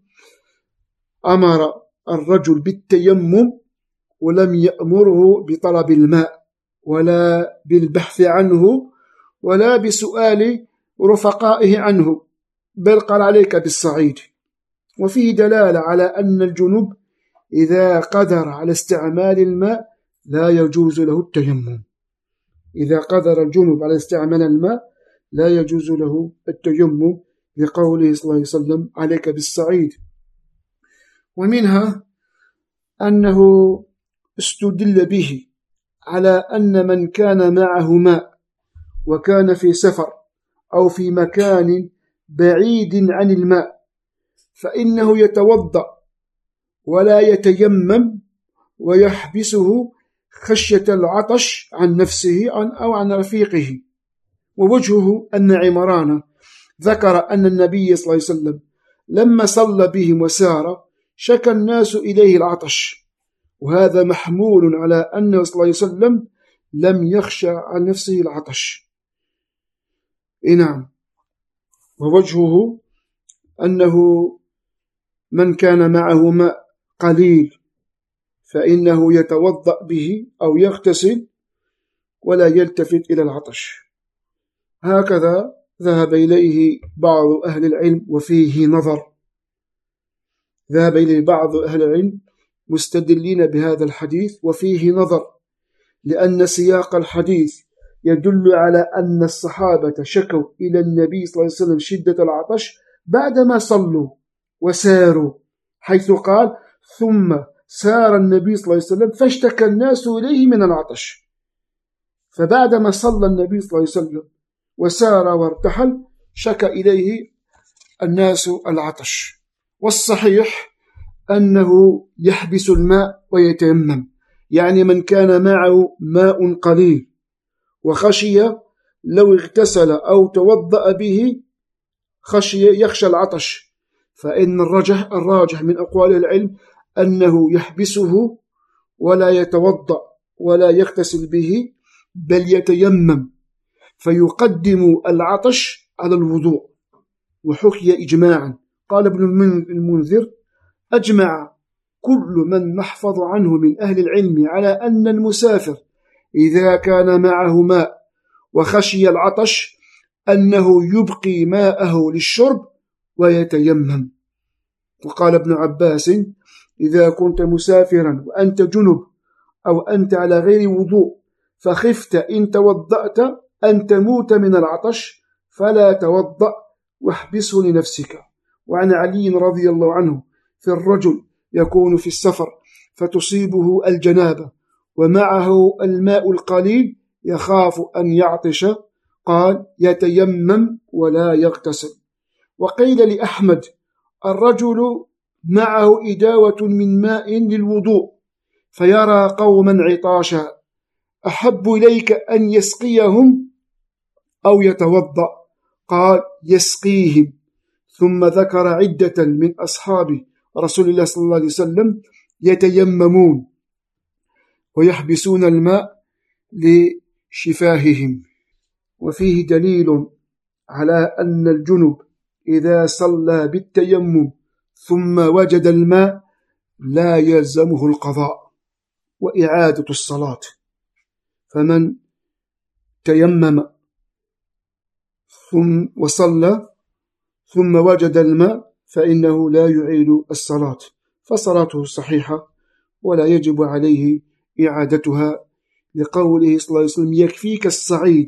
أمر الرجل بالتيمم ولم يأمره بطلب الماء ولا بالبحث عنه ولا بسؤال رفقائه عنه، بل قال عليك بالصعيد. وفيه دلالة على أن الجنوب إذا قدر على استعمال الماء لا يجوز له التيمم. إذا قدر الجنوب على استعمال الماء لا يجوز له التيمم، لقوله صلى الله عليه وسلم عليك بالصعيد. ومنها أنه استدل به على أن من كان معه ماء وكان في سفر أو في مكان بعيد عن الماء فإنه يتوضأ ولا يتيمم ويحبسه خشية العطش عن نفسه أو عن رفيقه. ووجهه أن عمران ذكر أن النبي صلى الله عليه وسلم لما صلى بهم وسار شكى الناس إليه العطش، وهذا محمول على أنه صلى الله عليه وسلم لم يخشى عن نفسه العطش. نعم. ووجهه أنه من كان معه ماء قليل فإنه يتوضأ به أو يغتسل ولا يلتفت إلى العطش. هكذا ذهب إليه بعض أهل العلم وفيه نظر، ذهب إليه بعض أهل العلم مستدلين بهذا الحديث وفيه نظر، لأن سياق الحديث يدل على أن الصحابة شكوا إلى النبي صلى الله عليه وسلم شدة العطش بعدما صلوا وساروا، حيث قال ثم سار النبي صلى الله عليه وسلم فاشتكى الناس إليه من العطش. فبعدما صلى النبي صلى الله عليه وسلم وسار وارتحل شكى إليه الناس العطش. والصحيح أنه يحبس الماء ويتيمم، يعني من كان معه ماء قليل وخشي لو اغتسل أو توضأ به يخشى العطش، فإن الراجح من أقوال العلم أنه يحبسه ولا يتوضأ ولا يغتسل به بل يتيمم، فيقدم العطش على الوضوء. وحكي إجماعا، قال ابن المنذر أجمع كل من نحفظ عنه من أهل العلم على أن المسافر إذا كان معه ماء وخشي العطش أنه يبقي ماءه للشرب ويتيمم. وقال ابن عباس إذا كنت مسافرا وأنت جنب أو أنت على غير وضوء فخفت إن توضأت أن تموت من العطش فلا توضأ واحبسه لنفسك. وعن علي رضي الله عنه في الرجل يكون في السفر فتصيبه الجنابة ومعه الماء القليل يخاف أن يعطش، قال يتيمم ولا يغتسل. وقيل لأحمد الرجل معه إداوة من ماء للوضوء فيرى قوما عطاشا أحب إليك أن يسقيهم أو يتوضأ، قال يسقيهم. ثم ذكر عدة من أصحاب رسول الله صلى الله عليه وسلم يتيممون ويحبسون الماء لشفاههم. وفيه دليل على أن الجنب إذا صلى بالتيمم ثم وجد الماء لا يلزمه القضاء وإعادة الصلاة، فمن تيمم وصلى ثم وجد الماء فإنه لا يعيد الصلاة، فصلاته صحيحة ولا يجب عليه إعادتها، لقوله صلى الله عليه وسلم يكفيك الصعيد،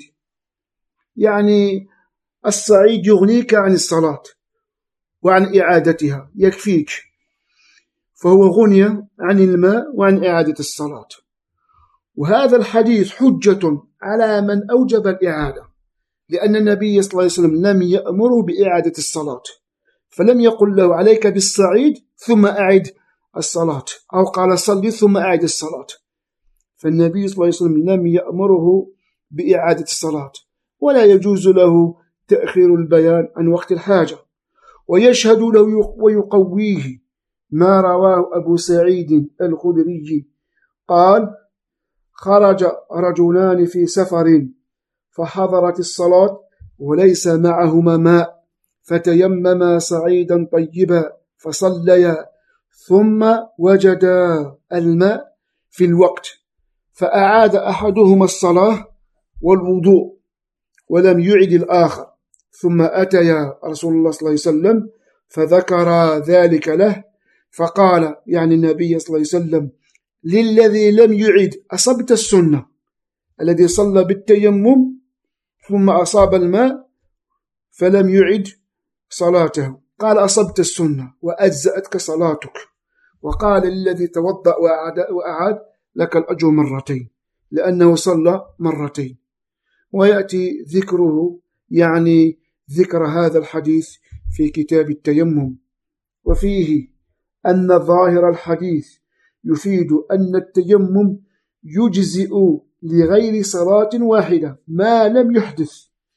يعني الصعيد يغنيك عن الصلاة وعن إعادتها، يكفيك، فهو غني عن الماء وعن إعادة الصلاة. وهذا الحديث حجة على من أوجب الإعادة، لأن النبي صلى الله عليه وسلم لم يأمره بإعادة الصلاة، فلم يقل له عليك بالصعيد ثم أعد الصلاة، أو قال صلي ثم أعد الصلاة. فالنبي صلى الله عليه وسلم لم يأمره بإعادة الصلاة، ولا يجوز له تأخير البيان عن وقت الحاجة. ويشهد له ويقويه ما رواه أبو سعيد الخدري قال: خرج رجلان في سفر فحضرت الصلاة وليس معهما ماء، فتيمما صعيدا طيبا فصليا، ثم وجدا الماء في الوقت، فأعاد أحدهما الصلاة والوضوء ولم يعد الآخر، ثم أتيا رسول الله صلى الله عليه وسلم فذكر ذلك له، فقال يعني النبي صلى الله عليه وسلم للذي لم يعد: أصبت السنة، الذي صلى بالتيمم ثم أصاب الماء فلم يعد صلاته، قال: أصبت السنة وأجزأتك صلاتك. وقال للذي توضأ وأعاد: لك الأجر مرتين، لأنه صلى مرتين. ويأتي ذكره، يعني ذكر هذا الحديث في كتاب التيمم. وفيه أن ظاهر الحديث يفيد أن التيمم يجزئ لغير صلاة واحدة ما لم يحدث،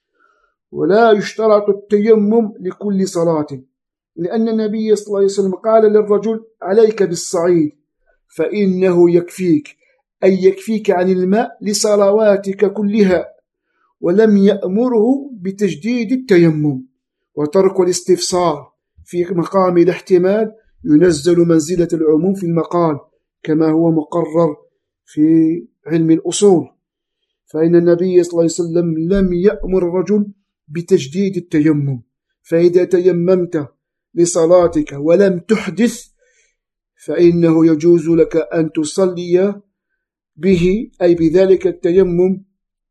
ولا يشترط التيمم لكل صلاة، لأن النبي صلى الله عليه وسلم قال للرجل: عليك بالصعيد فإنه يكفيك، أي يكفيك عن الماء لصلواتك كلها، ولم يأمره بتجديد التيمم. وترك الاستفسار في مقام الاحتمال ينزل منزلة العموم في المقال، كما هو مقرر في علم الأصول. فإن النبي صلى الله عليه وسلم لم يأمر الرجل بتجديد التيمم، فإذا تيممت لصلاتك ولم تحدث فإنه يجوز لك أن تصلي به، أي بذلك التيمم،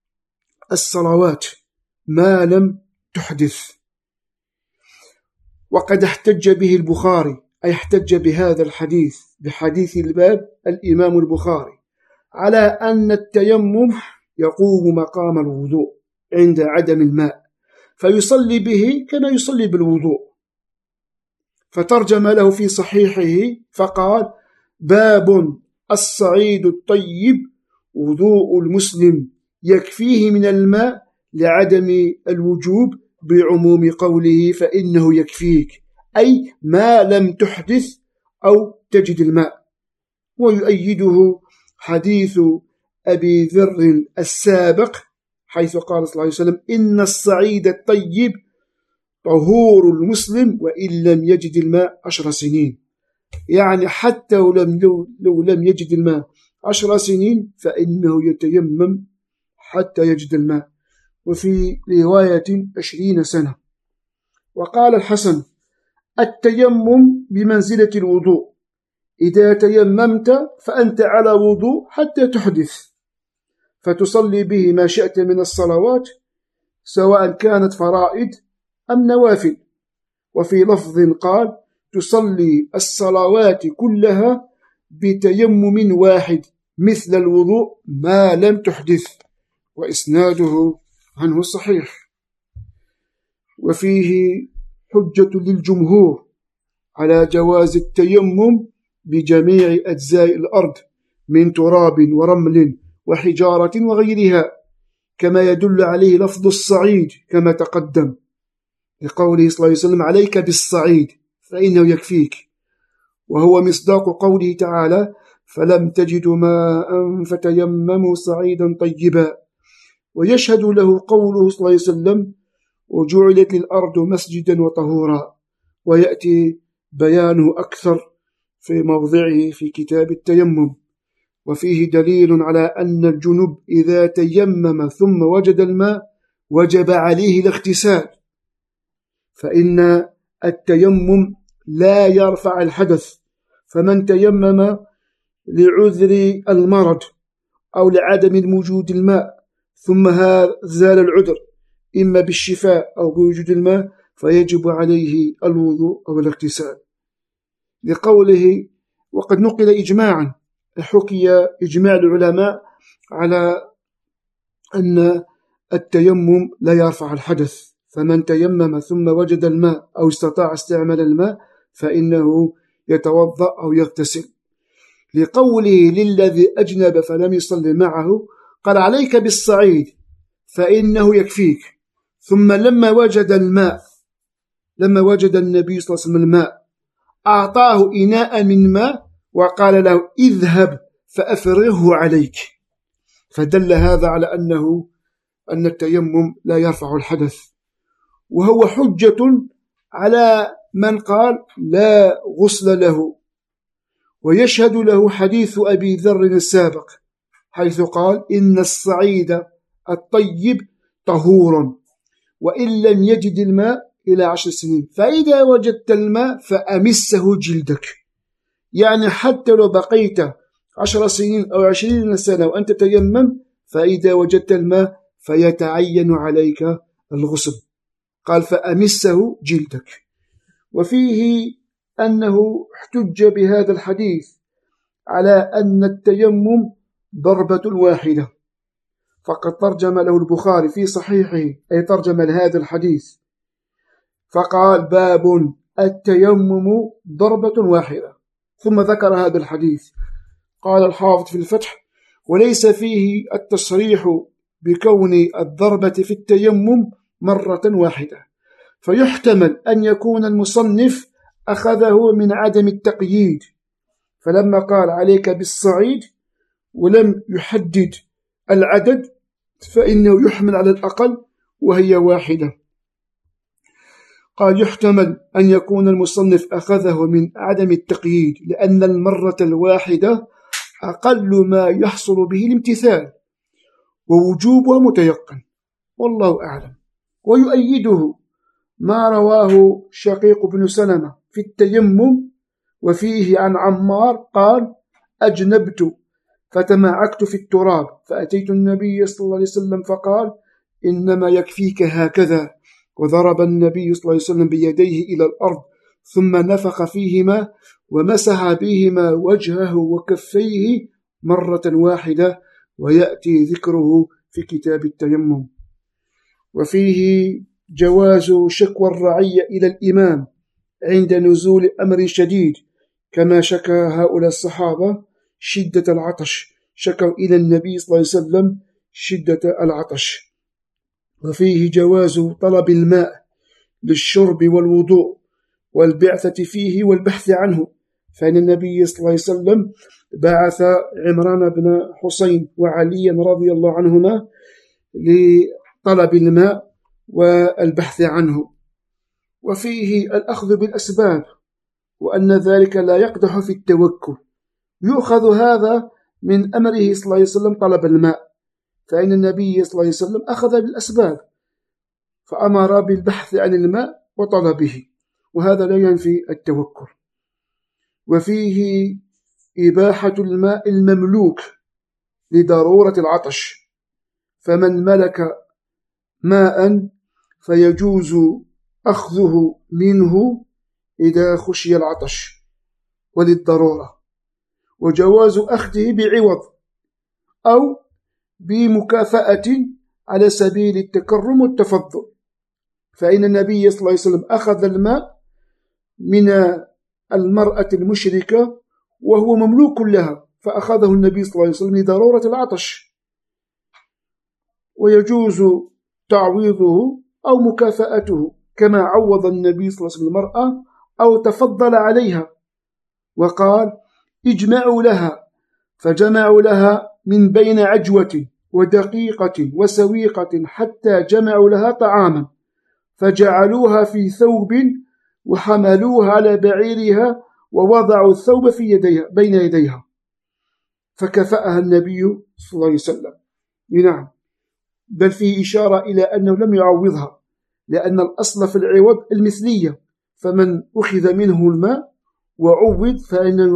الصلوات ما لم تحدث. وقد احتج به البخاري، أي احتج بهذا الحديث بحديث الباب الإمام البخاري على أن التيمم يقوم مقام الوضوء عند عدم الماء، فيصلي به كما يصلي بالوضوء. فترجم له في صحيحه فقال: باب الصعيد الطيب وضوء المسلم يكفيه من الماء لعدم الوجوب، بعموم قوله فإنه يكفيك، أي ما لم تحدث أو تجد الماء. ويؤيده حديث أبي ذر السابق، حيث قال صلى الله عليه وسلم: إن الصعيد الطيب طهور المسلم وإن لم يجد الماء 10 سنين، يعني حتى لو لم يجد الماء 10 سنين فإنه يتيمم حتى يجد الماء، وفي رواية 20 سنة. وقال الحسن: التيمم بمنزلة الوضوء، إذا تيممت فأنت على وضوء حتى تحدث، فتصلي به ما شئت من الصلوات سواء كانت فرائض أم نوافل. وفي لفظ قال: تصلي الصلوات كلها بتيمم واحد مثل الوضوء ما لم تحدث. وإسناده عنه صحيح. وفيه حجة للجمهور على جواز التيمم بجميع أجزاء الأرض من تراب ورمل وحجارة وغيرها، كما يدل عليه لفظ الصعيد كما تقدم، لقوله صلى الله عليه وسلم: عليك بالصعيد فإنه يكفيك، وهو مصداق قوله تعالى: فلم تجدوا ماء فتيمموا صعيدا طيبا. ويشهد له قوله صلى الله عليه وسلم: وجعلت الأرض مسجدا وطهورا، ويأتي بيانه أكثر في موضعه في كتاب التيمم. وفيه دليل على أن الجنب إذا تيمم ثم وجد الماء وجب عليه الاغتسال، فإن التيمم لا يرفع الحدث، فمن تيمم لعذر المرض أو لعدم وجود الماء ثم زال العذر إما بالشفاء أو بوجود الماء فيجب عليه الوضوء أو الاغتسال، لقوله وقد نقل إجماعا، حكي إجماع العلماء على أن التيمم لا يرفع الحدث، فمن تيمم ثم وجد الماء أو استطاع استعمال الماء فإنه يتوضأ أو يغتسل، لقوله للذي أجنب فلم يصل معه قال عليك بالصعيد فإنه يكفيك. ثم لما وجد الماء، لما وجد النبي صلى الله عليه وسلم الماء أعطاه إناء من ماء وقال له اذهب فأفرغه عليك، فدل هذا على أن التيمم لا يرفع الحدث، وهو حجة على من قال لا غسل له. ويشهد له حديث أبي ذر السابق حيث قال إن الصعيد الطيب طهور وإن لم يجد الماء إلى 10 سنين، فإذا وجدت الماء فأمسه جلدك، يعني حتى لو بقيت 10 سنين أو 20 سنة وأنت تيمم فإذا وجدت الماء فيتعين عليك الغسل، قال فأمسه جلدك. وفيه أنه احتج بهذا الحديث على أن التيمم ضربة واحدة، فقد ترجم له البخاري في صحيحه أي ترجم لهذا الحديث فقال باب التيمم ضربة واحدة، ثم ذكر هذا الحديث. قال الحافظ في الفتح وليس فيه التصريح بكون الضربة في التيمم مرة واحدة، فيحتمل أن يكون المصنف أخذه من عدم التقييد، فلما قال عليك بالصعيد ولم يحدد العدد فإنه يحمل على الأقل وهي واحدة. قال يحتمل أن يكون المصنف أخذه من عدم التقييد لأن المرة الواحدة أقل ما يحصل به الامتثال ووجوبها متيقن، والله أعلم. ويؤيده ما رواه شقيق بن سلمة في التيمم وفيه عن عمار قال أجنبت فتمعكت في التراب فأتيت النبي صلى الله عليه وسلم فقال إنما يكفيك هكذا، وضرب النبي صلى الله عليه وسلم بيديه إلى الأرض ثم نفخ فيهما ومسح بهما وجهه وكفيه مرة واحدة، ويأتي ذكره في كتاب التيمم. وفيه جواز شكوى الرعية إلى الإمام عند نزول أمر شديد، كما شكى هؤلاء الصحابة شدة العطش، شكوا إلى النبي صلى الله عليه وسلم شدة العطش. وفيه جواز طلب الماء للشرب والوضوء والبعثة فيه والبحث عنه، فإن النبي صلى الله عليه وسلم بعث عمران بن حسين وعليا رضي الله عنهما لطلب الماء والبحث عنه. وفيه الأخذ بالأسباب وأن ذلك لا يقدح في التوكل، يؤخذ هذا من أمره صلى الله عليه وسلم طلب الماء، فإن النبي صلى الله عليه وسلم أخذ بالأسباب فأمر بالبحث عن الماء وطلبه، وهذا لا ينفي التوكل. وفيه إباحة الماء المملوك لضرورة العطش، فمن ملك ماء فيجوز أخذه منه إذا خشي العطش وللضرورة، وجواز أخذه بعوض أو بمكافأة على سبيل التكرم والتفضل، فإن النبي صلى الله عليه وسلم أخذ الماء من المرأة المشركة وهو مملوك لها، فأخذه النبي صلى الله عليه وسلم لضرورة العطش، ويجوز تعويضه أو مكافأته كما عوض النبي صلى الله عليه وسلم المرأة أو تفضل عليها، وقال اجمعوا لها، فجمعوا لها من بين عجوة ودقيقة وسويقة حتى جمعوا لها طعاما، فجعلوها في ثوب وحملوها على بعيرها ووضعوا الثوب في يديها بين يديها، فكفأها النبي صلى الله عليه وسلم. نعم، بل فيه إشارة إلى أنه لم يعوضها، لأن الأصل في العوض المثلية، فمن أخذ منه الماء وعوض فإنه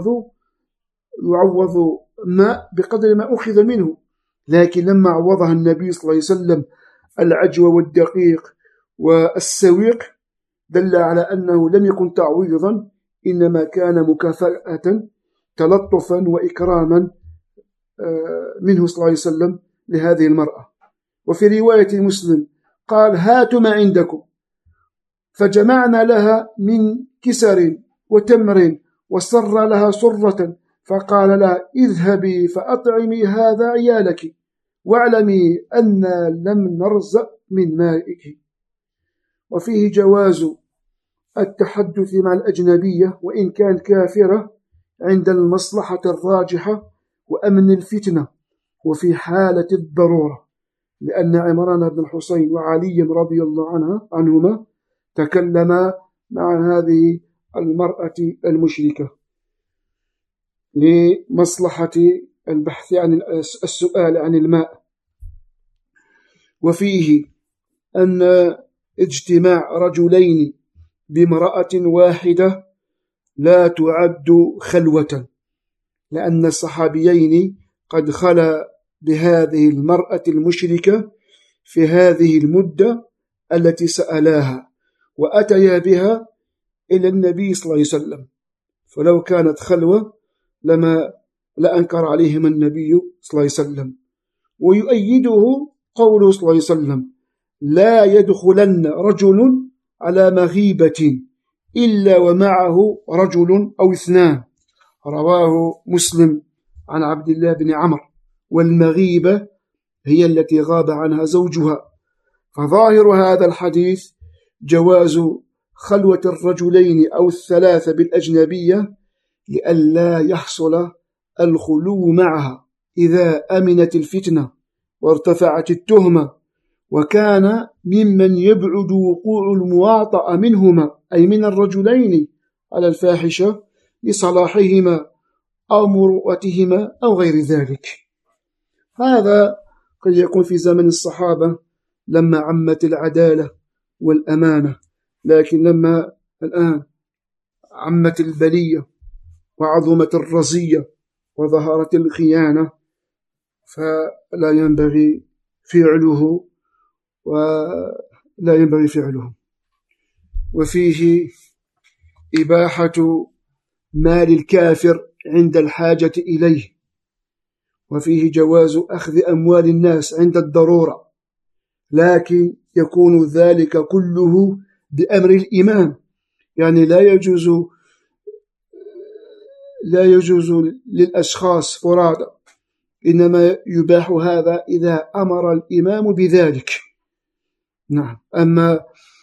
يعوض ماء بقدر ما أخذ منه. لكن لما عوضها النبي صلى الله عليه وسلم العجوة والدقيق والسويق دل على أنه لم يكن تعويضا، إنما كان مكافأة تلطفا وإكراما منه صلى الله عليه وسلم لهذه المرأة. وفي رواية مسلم قال: هاتوا ما عندكم، فجمعنا لها من كسر وتمر وسر لها سرة، فقال لها: اذهبي فأطعمي هذا عيالك واعلمي أن لم نرزق من مائك. وفيه جواز التحدث مع الأجنبية وإن كان كافرة عند المصلحة الراجحة وأمن الفتنة وفي حالة الضرورة، لأن عمران بن الحسين وعلي رضي الله عنهما تكلما مع هذه المرأة المشركة لمصلحة البحث عن السؤال عن الماء. وفيه أن اجتماع رجلين بامرأة واحدة لا تعد خلوة، لأن الصحابيين قد خلا بهذه المرأة المشركة في هذه المدة التي سألاها، وأتيا بها إلى النبي صلى الله عليه وسلم، فلو كانت خلوة لأنكر عليهم النبي صلى الله عليه وسلم. ويؤيده قوله صلى الله عليه وسلم: لا يدخلن رجل على مغيبة إلا ومعه رجل أو اثنان، رواه مسلم عن عبد الله بن عمرو. والمغيبة هي التي غاب عنها زوجها. فظاهر هذا الحديث جواز خلوة الرجلين أو الثلاثة بالأجنبية لئلا يحصل الخلو معها إذا أمنت الفتنة وارتفعت التهمة، وكان ممن يبعد وقوع المواطأة منهما أي من الرجلين على الفاحشة لصلاحهما أو مروءتهما أو غير ذلك. هذا قد يكون في زمن الصحابة لما عمت العدالة والأمانة، لكن لما الآن عمت البلية وعظمت الرزية وظهرت الخيانة فلا ينبغي فعله ولا ينبغي فعله. وفيه إباحة مال الكافر عند الحاجة إليه، وفيه جواز أخذ أموال الناس عند الضرورة، لكن يكون ذلك كله بأمر الإمام، يعني لا يجوز للأشخاص فرادى، إنما يباح هذا إذا أمر الإمام بذلك. نعم. أما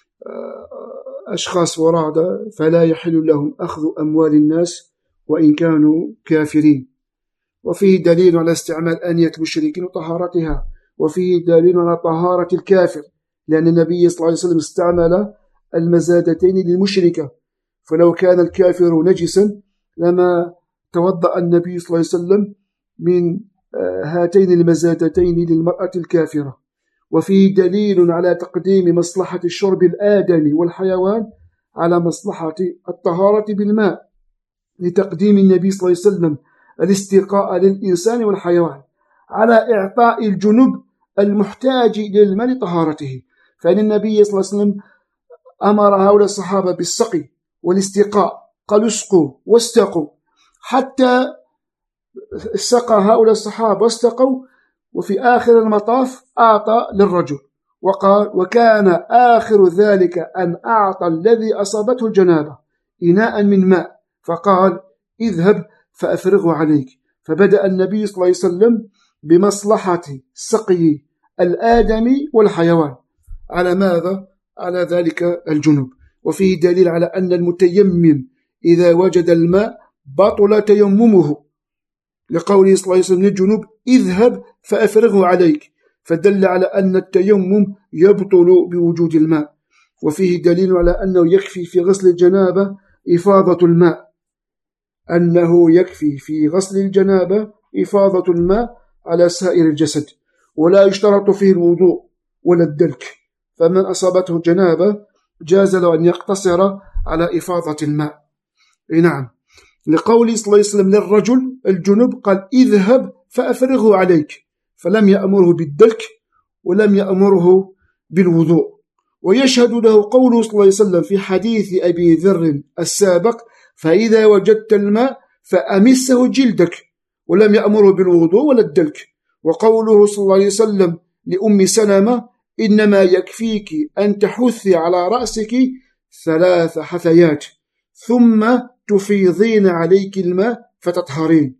أشخاص فرادى فلا يحل لهم أخذ أموال الناس وإن كانوا كافرين. وفيه دليل على استعمال آنية المشركين وطهارتها، وفيه دليل على طهارة الكافر، لأن النبي صلى الله عليه وسلم استعمل المزادتين للمشركة، فلو كان الكافر نجسا لما توضأ النبي صلى الله عليه وسلم من هاتين المزادتين للمرأة الكافرة. وفيه دليل على تقديم مصلحة الشرب الآدمي والحيوان على مصلحة الطهارة بالماء، لتقديم النبي صلى الله عليه وسلم الاستقاء للإنسان والحيوان على إعطاء الجنب المحتاج للماء لطهارته، فإن النبي صلى الله عليه وسلم أمر هؤلاء الصحابة بالسقي والاستقاء، قالوا اسقوا واستقوا، حتى سقى هؤلاء الصحابة واستقوا، وفي آخر المطاف أعطى للرجل وقال: وكان آخر ذلك أن أعطى الذي أصابته الجنابة إناء من ماء، فقال: اذهب فأفرغه عليك. فبدأ النبي صلى الله عليه وسلم بمصلحة سقي الآدمي والحيوان على ماذا؟ على ذلك الجنوب. وفيه دليل على أن المتيمم إذا وجد الماء بطل تيممه، لقوله صلى الله عليه وسلم للجنوب: اذهب فأفرغه عليك، فدل على أن التيمم يبطل بوجود الماء. وفيه دليل على أنه يكفي في غسل الجنابة إفاضة الماء، أنه يكفي في غسل الجنابة إفاضة الماء على سائر الجسد، ولا يشترط فيه الوضوء ولا الدلك، فمن أصابته جنابة جاز له أن يقتصر على إفاضة الماء. نعم، لقول صلى الله عليه وسلم للرجل الجنب قال اذهب فأفرغه عليك، فلم يأمره بالدلك ولم يأمره بالوضوء. ويشهد له قوله صلى الله عليه وسلم في حديث أبي ذر السابق فإذا وجدت الماء فأمسه جلدك، ولم يأمره بالوضوء ولا الدلك. وقوله صلى الله عليه وسلم لأم سلمة إنما يكفيك أن تحثي على رأسك 3 حثيات ثم تفيضين عليك الماء فتطهرين.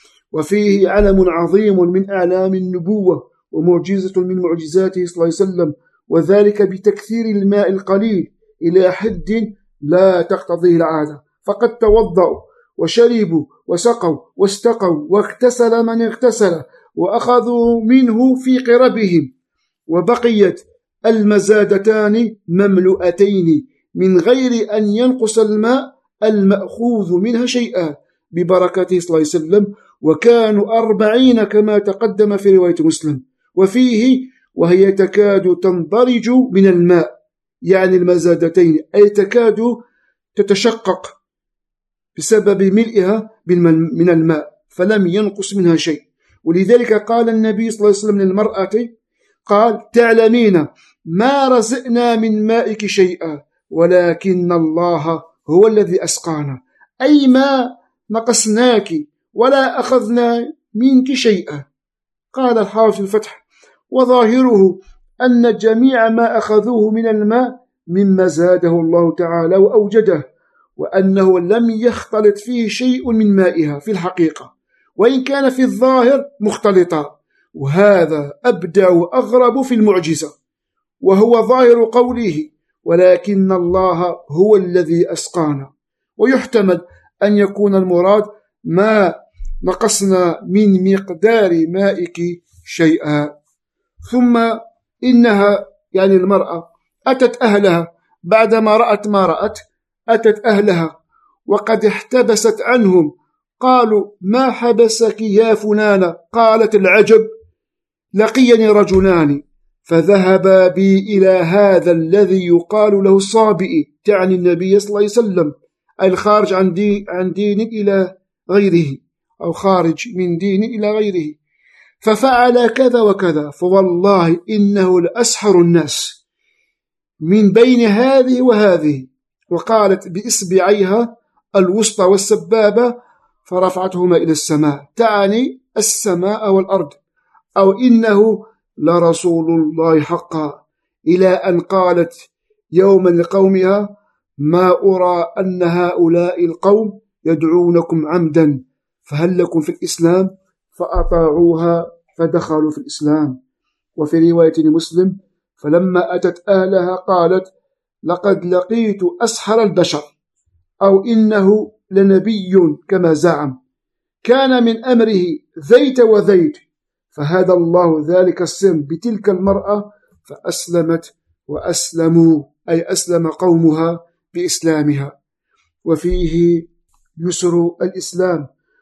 وفيه علم عظيم من أعلام النبوة ومعجزة من معجزاته صلى الله عليه وسلم، وذلك بتكثير الماء القليل إلى حد لا تقتضيه العادة، فقد توضأوا وشربوا وسقوا واستقوا واغتسل من اغتسل وأخذوا منه في قربهم، وبقيت المزادتان مملؤتين من غير أن ينقص الماء المأخوذ منها شيئا ببركته صلى الله عليه وسلم، وكانوا 40 كما تقدم في رواية مسلم. وفيه وهي تكاد تنضرج من الماء، يعني المزادتين، أي تكاد تتشقق بسبب ملئها من الماء فلم ينقص منها شيء. ولذلك قال النبي صلى الله عليه وسلم للمرأة قال تعلمين ما رزقنا من مائك شيئا ولكن الله هو الذي أسقانا، أي ما نقصناك ولا أخذنا منك شيئا. قال الحافظ الفتح وظاهره أن جميع ما أخذوه من الماء مما زاده الله تعالى وأوجده، وأنه لم يختلط فيه شيء من مائها في الحقيقة، وإن كان في الظاهر مختلطا، وهذا أبدع وأغرب في المعجزة، وهو ظاهر قوله ولكن الله هو الذي أسقانا. ويحتمل أن يكون المراد ما نقصنا من مقدار مائك شيئا. ثم إنها يعني المرأة أتت أهلها بعدما رأت ما رأت، أتت أهلها وقد احتبست عنهم، قالوا ما حبسك يا فلانة؟ قالت العجب لقيني رجلان فذهبا بي إلى هذا الذي يقال له الصابئ، تعني النبي صلى الله عليه وسلم، الخارج عن دين إلى غيره، أو خارج من دين إلى غيره، ففعل كذا وكذا، فوالله إنه لأسحر الناس من بين هذه وهذه. وقالت بإصبعيها الوسطى والسبابة فرفعتهما إلى السماء، تعني السماء والأرض، أو إنه لرسول الله حقا، إلى أن قالت يوما لقومها ما أرى أن هؤلاء القوم يدعونكم عمدا فهل لكم في الإسلام؟ فأطاعوها فدخلوا في الإسلام. وفي رواية مسلم فلما أتت أهلها قالت لقد لقيت أسحر البشر، أو إنه لنبي كما زعم، كان من أمره ذيت وذيت، فهدى الله ذلك السم بتلك المرأة فأسلمت وأسلموا، أي أسلم قومها بإسلامها. وفيه يسر الإسلام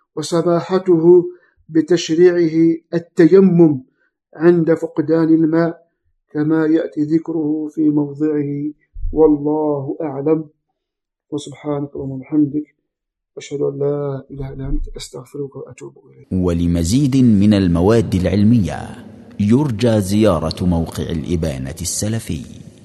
وسماحته بتشريعه التيمم عند فقدان الماء كما يأتي ذكره في موضعه، والله أعلم. وسبحانك اللهم وبحمدك أشهد أن لا إله إلا أنت أستغفرك وأتوب إليك.
ولمزيد من المواد العلمية يرجى زيارة موقع الإبانة السلفي.